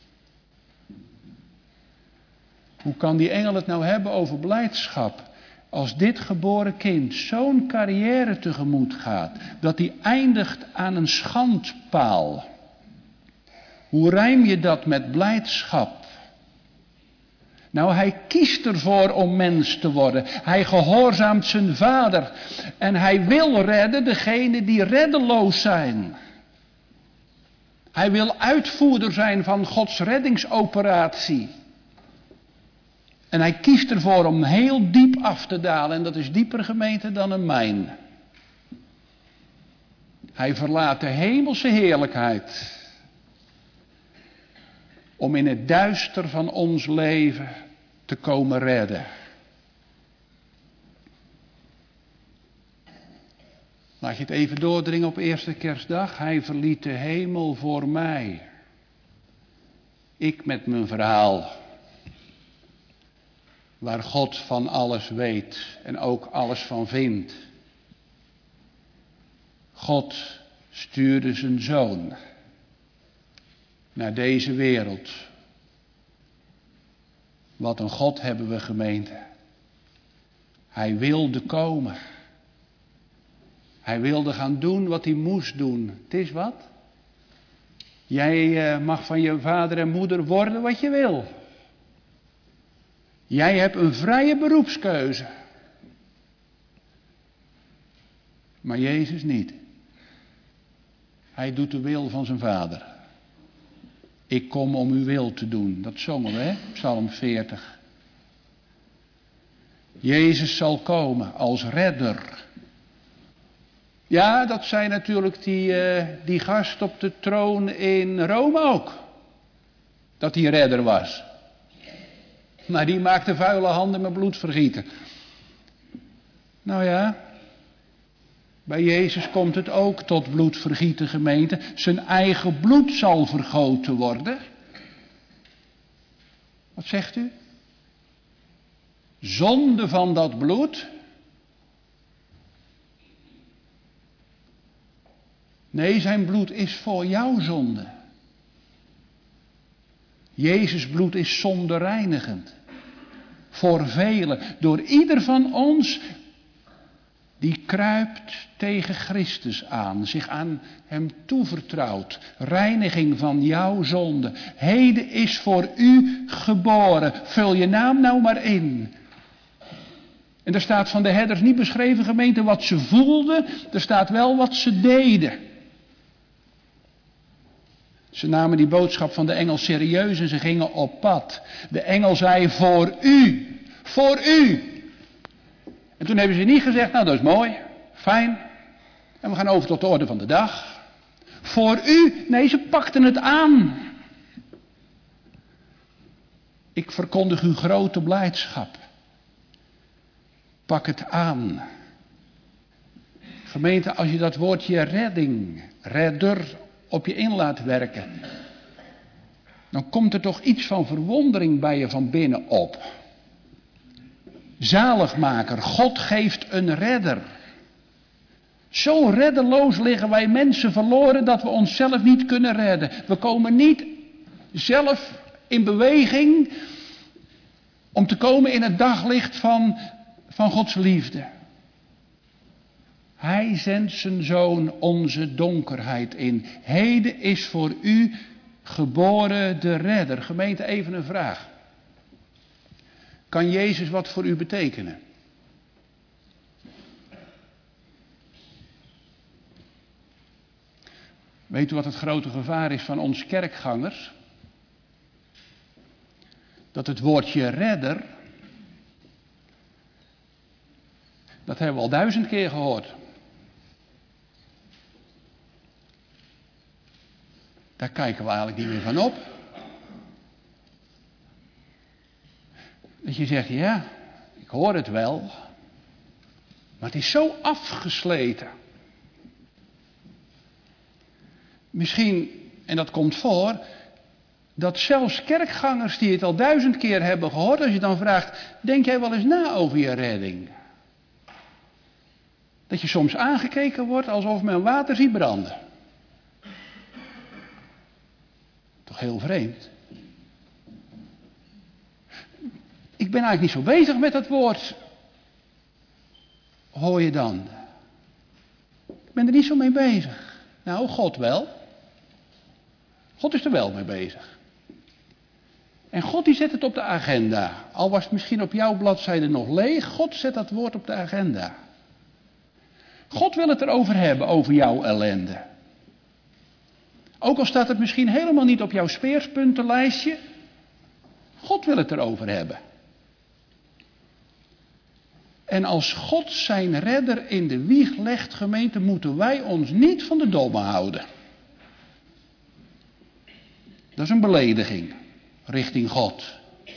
Hoe kan die engel het nou hebben over blijdschap? Als dit geboren kind zo'n carrière tegemoet gaat, dat hij eindigt aan een schandpaal. Hoe rijm je dat met blijdschap? Nou, hij kiest ervoor om mens te worden. Hij gehoorzaamt zijn vader. En hij wil redden degenen die reddeloos zijn. Hij wil uitvoerder zijn van Gods reddingsoperatie. En hij kiest ervoor om heel diep af te dalen. En dat is dieper, gemeente, dan een mijn. Hij verlaat de hemelse heerlijkheid. Om in het duister van ons leven te komen redden. Laat je het even doordringen op eerste kerstdag. Hij verliet de hemel voor mij. Ik met mijn verhaal. Waar God van alles weet en ook alles van vindt. God stuurde zijn zoon naar deze wereld. Wat een God hebben we, gemeente. Hij wilde komen. Hij wilde gaan doen wat hij moest doen. Het is wat? Jij mag van je vader en moeder worden wat je wil. Jij hebt een vrije beroepskeuze. Maar Jezus niet. Hij doet de wil van zijn vader. Ik kom om uw wil te doen. Dat zongen we, hè? Psalm 40. Jezus zal komen als redder. Ja, dat zei natuurlijk die gast op de troon in Rome ook. Dat hij redder was. Maar die maakte vuile handen met bloed vergieten. Nou ja, bij Jezus komt het ook tot bloedvergieten, gemeente. Zijn eigen bloed zal vergoten worden. Wat zegt u? Zonde van dat bloed? Nee, zijn bloed is voor jouw zonde. Jezus' bloed is zondereinigend. Voor velen, door ieder van ons die kruipt tegen Christus aan, zich aan hem toevertrouwt. Reiniging van jouw zonde. Heden is voor u geboren. Vul je naam nou maar in. En er staat van de herders niet beschreven, gemeente, wat ze voelden. Er staat wel wat ze deden. Ze namen die boodschap van de engel serieus en ze gingen op pad. De engel zei voor u. Voor u. En toen hebben ze niet gezegd, nou dat is mooi, fijn. En we gaan over tot de orde van de dag. Voor u. Nee, ze pakten het aan. Ik verkondig u grote blijdschap. Pak het aan. Gemeente, als je dat woordje redding, redder op je in laat werken, dan komt er toch iets van verwondering bij je van binnen op. Zaligmaker, God geeft een redder. Zo reddeloos liggen wij mensen verloren dat we onszelf niet kunnen redden. We komen niet zelf in beweging om te komen in het daglicht van Gods liefde. Hij zendt zijn zoon onze donkerheid in. Heden is voor u geboren de redder. Gemeente, even een vraag. Kan Jezus wat voor u betekenen? Weet u wat het grote gevaar is van ons kerkgangers? Dat het woordje redder, dat hebben we al 1000 keer gehoord. Daar kijken we eigenlijk niet meer van op. Dat je zegt, ja, ik hoor het wel. Maar het is zo afgesleten. Misschien, en dat komt voor, dat zelfs kerkgangers die het al 1000 keer hebben gehoord, als je dan vraagt, denk jij wel eens na over je redding? Dat je soms aangekeken wordt alsof men water ziet branden. Toch heel vreemd. Ik ben eigenlijk niet zo bezig met dat woord. Hoor je dan? Ik ben er niet zo mee bezig. Nou, God wel. God is er wel mee bezig. En God die zet het op de agenda. Al was het misschien op jouw bladzijde nog leeg. God zet dat woord op de agenda. God wil het erover hebben, over jouw ellende. Ook al staat het misschien helemaal niet op jouw speerspuntenlijstje. God wil het erover hebben. En als God zijn redder in de wieg legt, gemeente, moeten wij ons niet van de domme houden. Dat is een belediging richting God.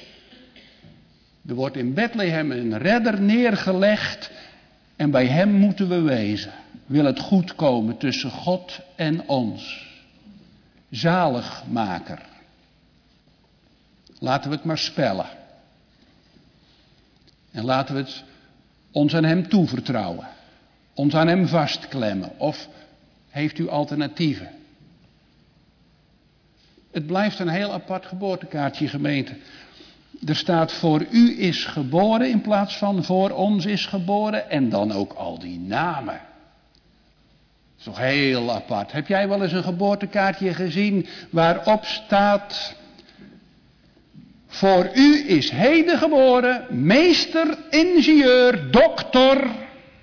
Er wordt in Bethlehem een redder neergelegd en bij hem moeten we wezen. Wil het goed komen tussen God en ons. Zaligmaker. Laten we het maar spellen. En laten we het ons aan hem toevertrouwen. Ons aan hem vastklemmen. Of heeft u alternatieven? Het blijft een heel apart geboortekaartje, gemeente. Er staat voor u is geboren in plaats van voor ons is geboren. En dan ook al die namen. Dat is toch heel apart. Heb jij wel eens een geboortekaartje gezien waarop staat: voor u is heden geboren meester, ingenieur, dokter.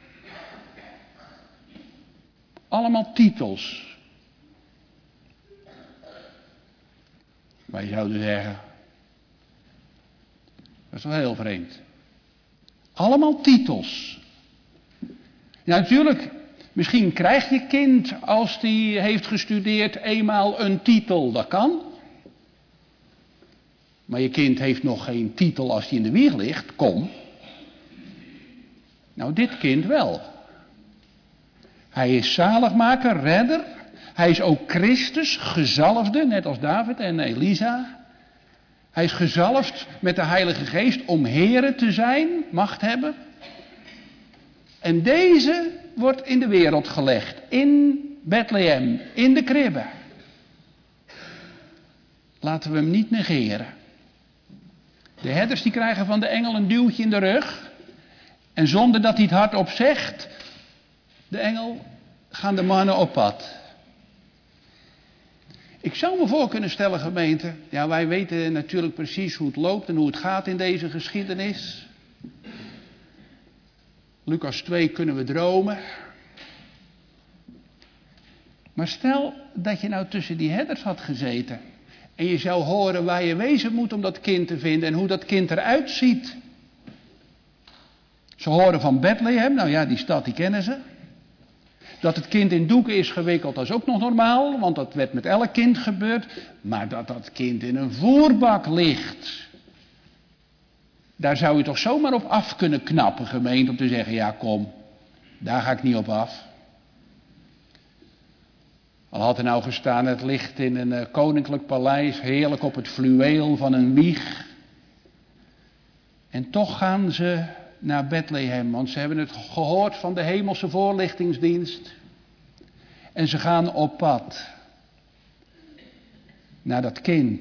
Allemaal titels. Wij zouden zeggen, dat is wel heel vreemd. Allemaal titels. Ja, natuurlijk, misschien krijgt je kind, als die heeft gestudeerd, eenmaal een titel. Dat kan. Maar je kind heeft nog geen titel als hij in de wieg ligt. Kom. Nou, dit kind wel. Hij is zaligmaker, redder. Hij is ook Christus, gezalfde, net als David en Elisa. Hij is gezalfd met de Heilige Geest om Here te zijn, machthebber. En deze wordt in de wereld gelegd, in Bethlehem, in de kribbe. Laten we hem niet negeren. De herders die krijgen van de engel een duwtje in de rug. En zonder dat hij het hardop zegt, de engel, gaan de mannen op pad. Ik zou me voor kunnen stellen, gemeente. Ja, wij weten natuurlijk precies hoe het loopt en hoe het gaat in deze geschiedenis. Lucas 2 kunnen we dromen. Maar stel dat je nou tussen die herders had gezeten. En je zou horen waar je wezen moet om dat kind te vinden en hoe dat kind eruit ziet. Ze horen van Bethlehem, nou ja, die stad die kennen ze. Dat het kind in doeken is gewikkeld, dat is ook nog normaal, want dat werd met elk kind gebeurd. Maar dat dat kind in een voerbak ligt, daar zou je toch zomaar op af kunnen knappen, gemeente, om te zeggen, ja kom, daar ga ik niet op af. Al had er nou gestaan, het ligt in een koninklijk paleis, heerlijk op het fluweel van een wieg. En toch gaan ze naar Bethlehem, want ze hebben het gehoord van de hemelse voorlichtingsdienst. En ze gaan op pad naar dat kind.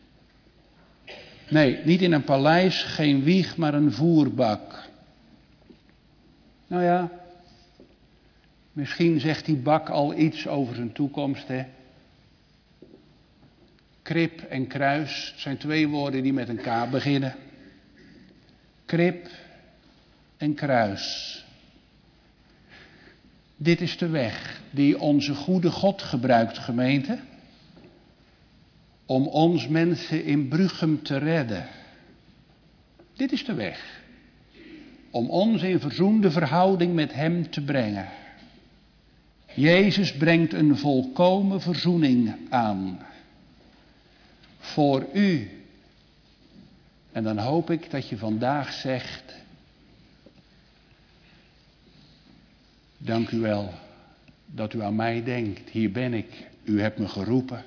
Nee, niet in een paleis, geen wieg, maar een voerbak. Nou ja, misschien zegt die bak al iets over zijn toekomst, hè. Krib en kruis zijn twee woorden die met een K beginnen. Krib en kruis. Dit is de weg die onze goede God gebruikt, gemeente. Om ons mensen in Bruchem te redden. Dit is de weg. Om ons in verzoende verhouding met hem te brengen. Jezus brengt een volkomen verzoening aan. Voor u. En dan hoop ik dat je vandaag zegt: dank u wel dat u aan mij denkt. Hier ben ik. U hebt me geroepen.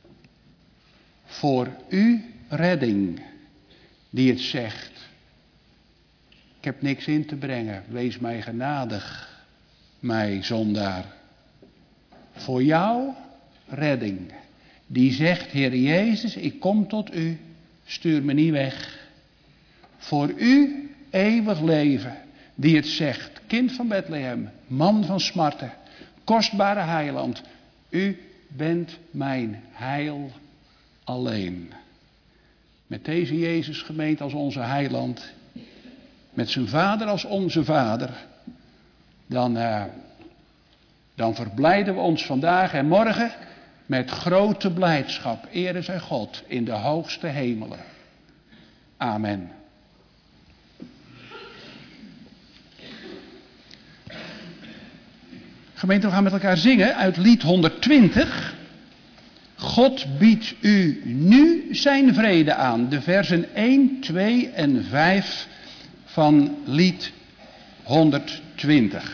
Voor u redding die het zegt. Ik heb niks in te brengen. Wees mij genadig. mij zondaar. Voor jou redding. Die zegt, Heer Jezus, ik kom tot u, stuur me niet weg. Voor u eeuwig leven, die het zegt, kind van Bethlehem, man van smarten, kostbare heiland, u bent mijn heil alleen. Met deze Jezus gemeend als onze heiland, met zijn vader als onze vader, dan verblijden we ons vandaag en morgen met grote blijdschap. Ere zij God in de hoogste hemelen. Amen. Gemeente, we gaan met elkaar zingen uit lied 120. God biedt u nu zijn vrede aan. De versen 1, 2 en 5 van lied 120.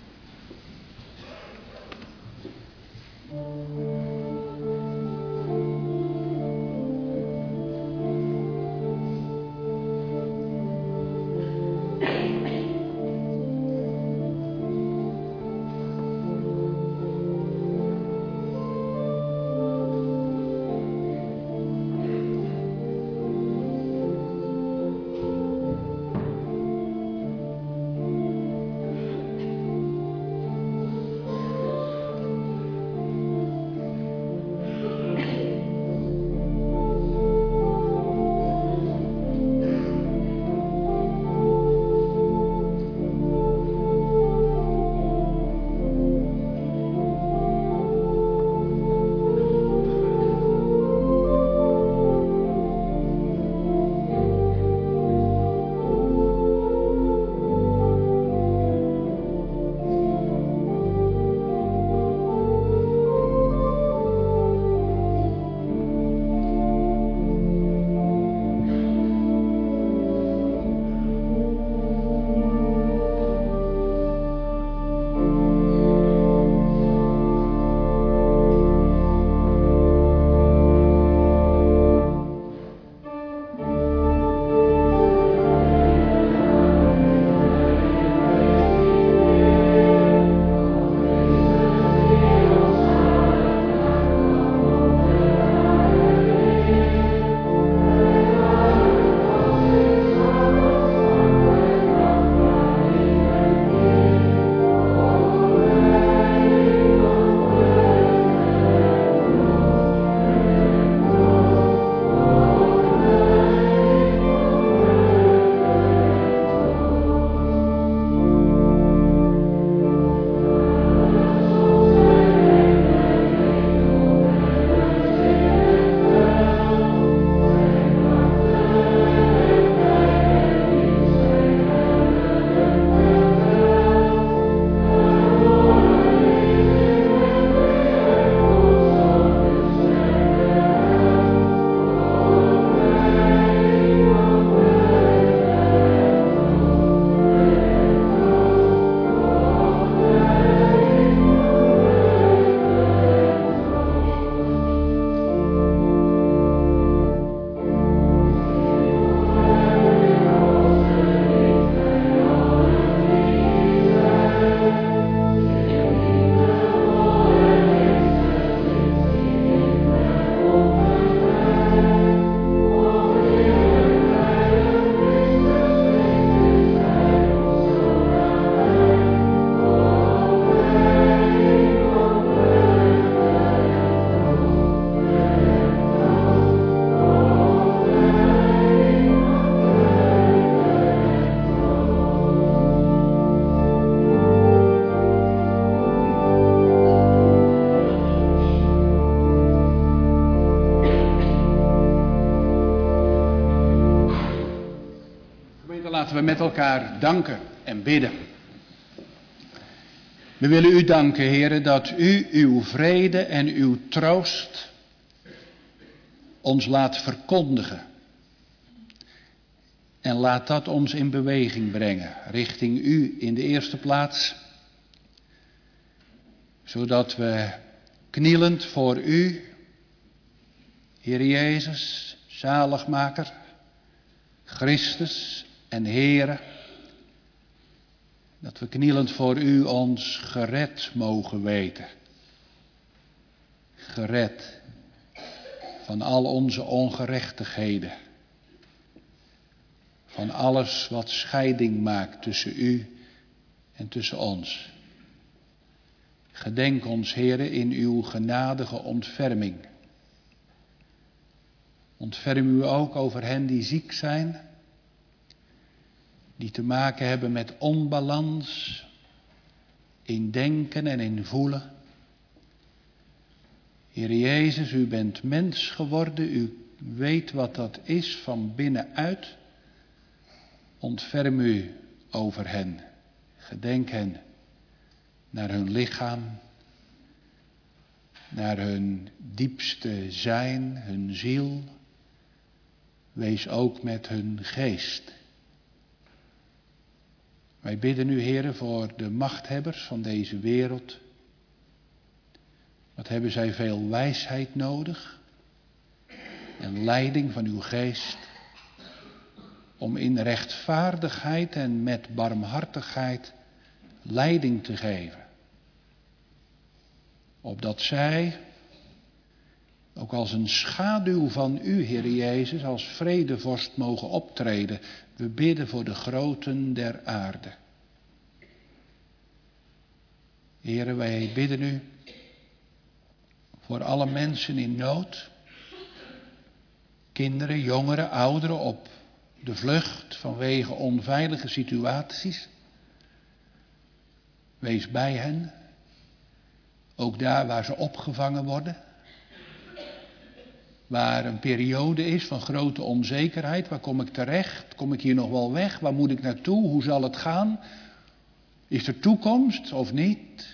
Laten we met elkaar danken en bidden. We willen u danken, Heere, dat u uw vrede en uw troost ons laat verkondigen. En laat dat ons in beweging brengen, richting u in de eerste plaats. Zodat we knielend voor u, Heer Jezus, zaligmaker, Christus en Heere, Dat we knielend voor u ons gered mogen weten. Gered van al onze ongerechtigheden. Van alles wat scheiding maakt tussen u en tussen ons. Gedenk ons, Heere, in uw genadige ontferming. Ontferm u ook over hen die ziek zijn, die te maken hebben met onbalans in denken en in voelen. Heere Jezus, u bent mens geworden, u weet wat dat is van binnenuit. Ontferm u over hen, gedenk hen naar hun lichaam, naar hun diepste zijn, hun ziel. Wees ook met hun geest. Wij bidden u, Heere, voor de machthebbers van deze wereld. Wat hebben zij veel wijsheid nodig en leiding van uw geest, om in rechtvaardigheid en met barmhartigheid leiding te geven. Opdat zij, ook als een schaduw van u, Heer Jezus, als vredevorst mogen optreden. We bidden voor de groten der aarde. Heere, wij bidden u voor alle mensen in nood. Kinderen, jongeren, ouderen op de vlucht vanwege onveilige situaties. Wees bij hen, ook daar waar ze opgevangen worden. Waar een periode is van grote onzekerheid. Waar kom ik terecht? Kom ik hier nog wel weg? Waar moet ik naartoe? Hoe zal het gaan? Is er toekomst of niet?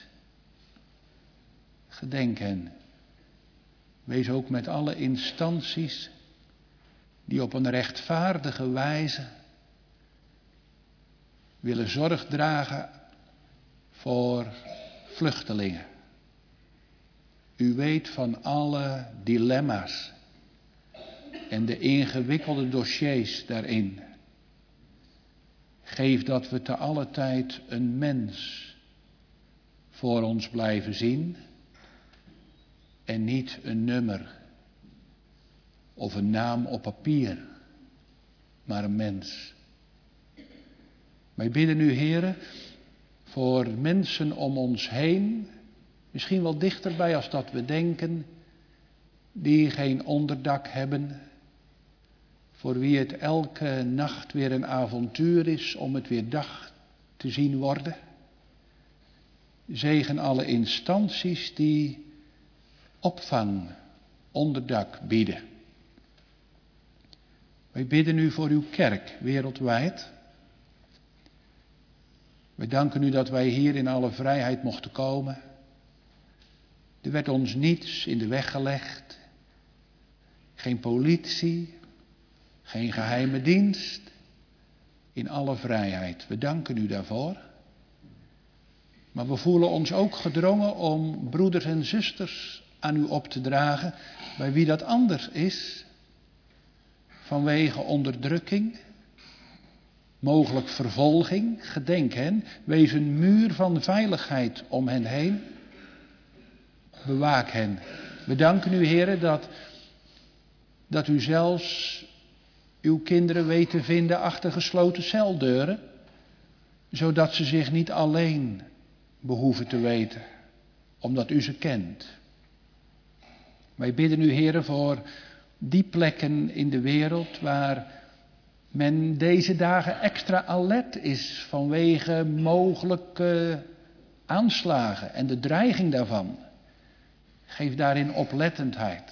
Gedenk hen. Wees ook met alle instanties die op een rechtvaardige wijze willen zorg dragen voor vluchtelingen. U weet van alle dilemma's en de ingewikkelde dossiers daarin. Geef dat we te alle tijd een mens voor ons blijven zien en niet een nummer of een naam op papier, maar een mens. Wij bidden u, Heere, voor mensen om ons heen, misschien wel dichterbij als dat we denken, die geen onderdak hebben, voor wie het elke nacht weer een avontuur is om het weer dag te zien worden. Zegen alle instanties die opvang, onderdak bieden. Wij bidden u voor uw kerk wereldwijd. Wij danken u dat wij hier in alle vrijheid mochten komen. Er werd ons niets in de weg gelegd. Geen politie, geen geheime dienst. In alle vrijheid. We danken u daarvoor. Maar we voelen ons ook gedrongen om broeders en zusters aan u op te dragen, bij wie dat anders is. Vanwege onderdrukking, mogelijk vervolging, gedenk hen. Wees een muur van veiligheid om hen heen. Bewaak hen. We danken u, Heere, dat u zelfs uw kinderen weet te vinden achter gesloten celdeuren, zodat ze zich niet alleen behoeven te weten, omdat u ze kent. Wij bidden u, Heere, voor die plekken in de wereld waar men deze dagen extra alert is vanwege mogelijke aanslagen en de dreiging daarvan. Geef daarin oplettendheid.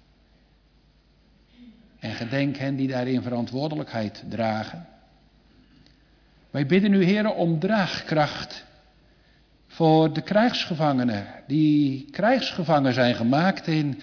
En gedenk hen die daarin verantwoordelijkheid dragen. Wij bidden u, Heere, om draagkracht voor de krijgsgevangenen. Die krijgsgevangen zijn gemaakt in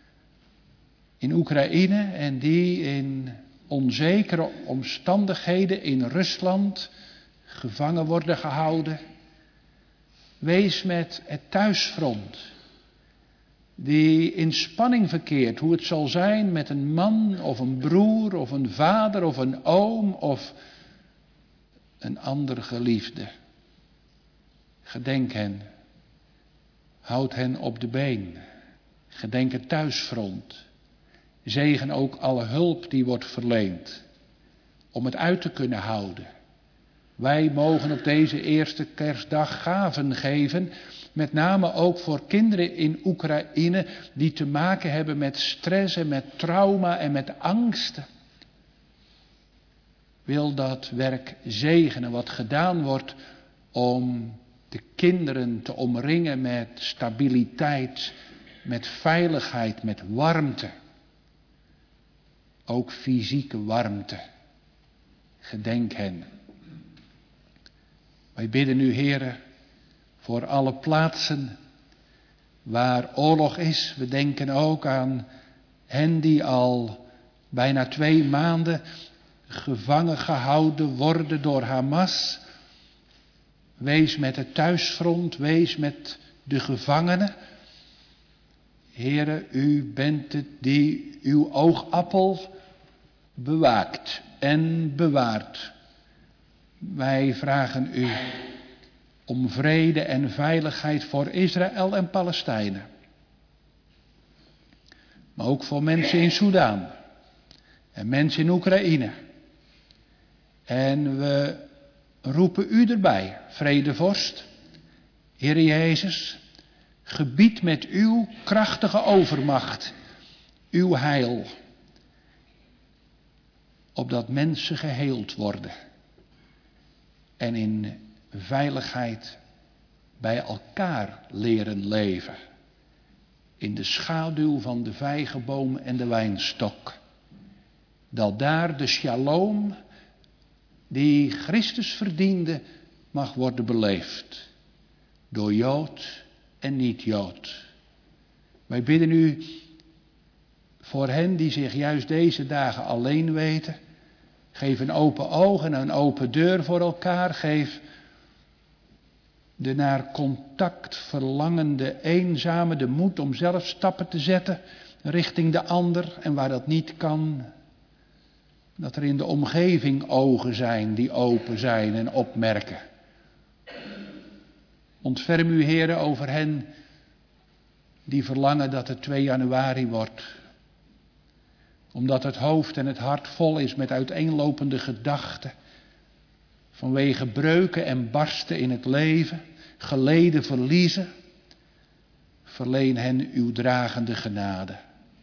Oekraïne en die in onzekere omstandigheden in Rusland gevangen worden gehouden. Wees met het thuisfront, die in spanning verkeert hoe het zal zijn met een man of een broer of een vader of een oom of een andere geliefde. Gedenk hen. Houd hen op de been. Gedenk het thuisfront. Zegen ook alle hulp die wordt verleend. Om het uit te kunnen houden. Wij mogen op deze eerste kerstdag gaven geven. Met name ook voor kinderen in Oekraïne die te maken hebben met stress en met trauma en met angsten. Wil dat werk zegenen wat gedaan wordt om de kinderen te omringen met stabiliteit, met veiligheid, met warmte. Ook fysieke warmte. Gedenk hen. Wij bidden u, Heere, voor alle plaatsen waar oorlog is. We denken ook aan hen die al bijna 2 maanden gevangen gehouden worden door Hamas. Wees met het thuisfront, wees met de gevangenen. Heere, u bent het die uw oogappel bewaakt en bewaart. Wij vragen u om vrede en veiligheid voor Israël en Palestijnen. Maar ook voor mensen in Soedan en mensen in Oekraïne. En we roepen u erbij, vredevorst, Heere Jezus, gebied met uw krachtige overmacht, uw heil, opdat mensen geheeld worden en in veiligheid bij elkaar leren leven, in de schaduw van de vijgenboom en de wijnstok, dat daar de shalom die Christus verdiende mag worden beleefd, door Jood en niet-Jood. Wij bidden u voor hen die zich juist deze dagen alleen weten. Geef een open oog en een open deur voor elkaar. Geef de naar contact verlangende eenzame de moed om zelf stappen te zetten richting de ander. En waar dat niet kan, dat er in de omgeving ogen zijn die open zijn en opmerken. Ontferm u, Heere, over hen die verlangen dat het 2 januari wordt. Omdat het hoofd en het hart vol is met uiteenlopende gedachten. Vanwege breuken en barsten in het leven, geleden verliezen. Verleen hen uw dragende genade.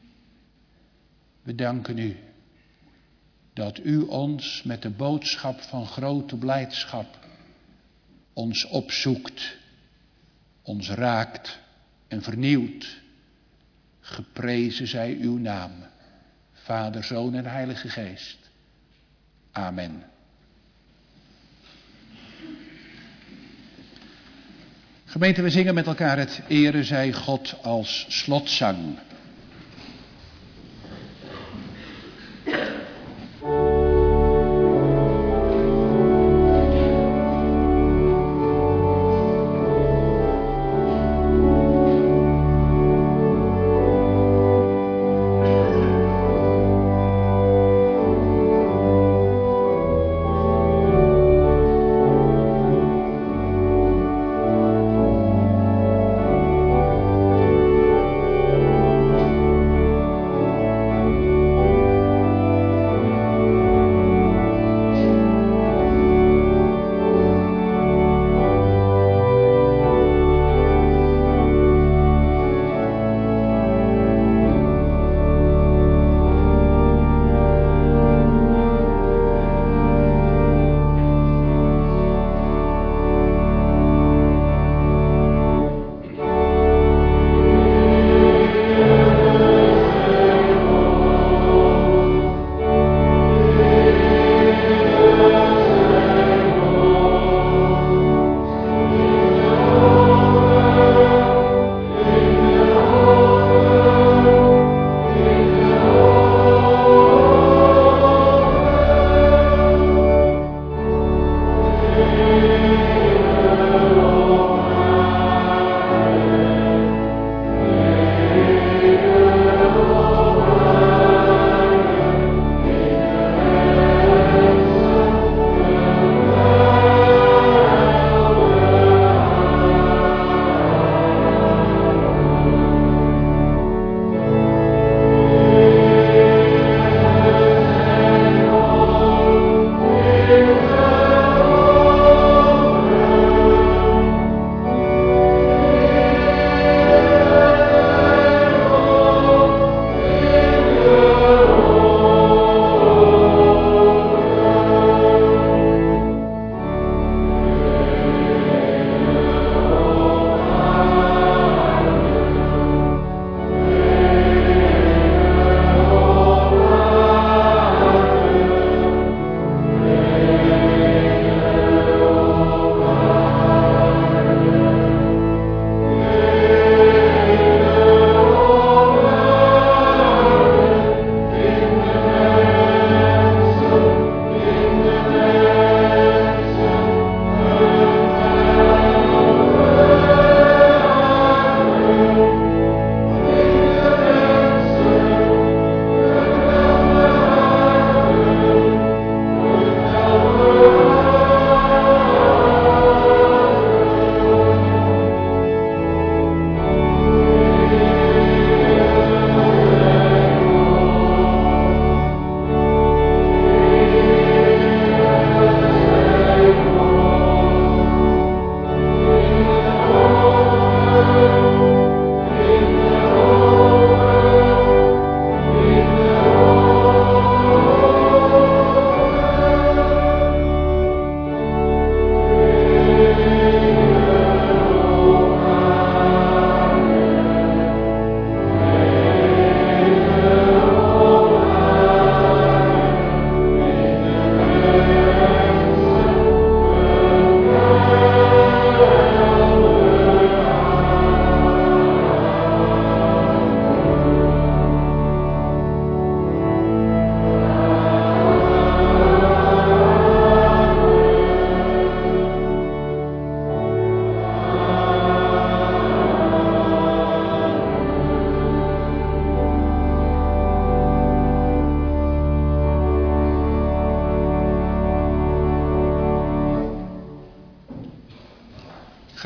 We danken u dat u ons met de boodschap van grote blijdschap ons opzoekt, ons raakt en vernieuwt. Geprezen zij uw naam, Vader, Zoon en Heilige Geest. Amen. Gemeente, we zingen met elkaar het Ere zij God als slotzang.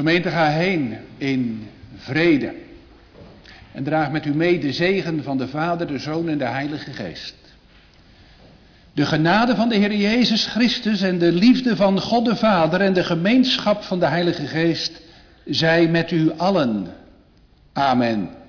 Gemeente, ga heen in vrede. En draag met u mee de zegen van de Vader, de Zoon en de Heilige Geest. De genade van de Heer Jezus Christus en de liefde van God de Vader en de gemeenschap van de Heilige Geest zij met u allen. Amen.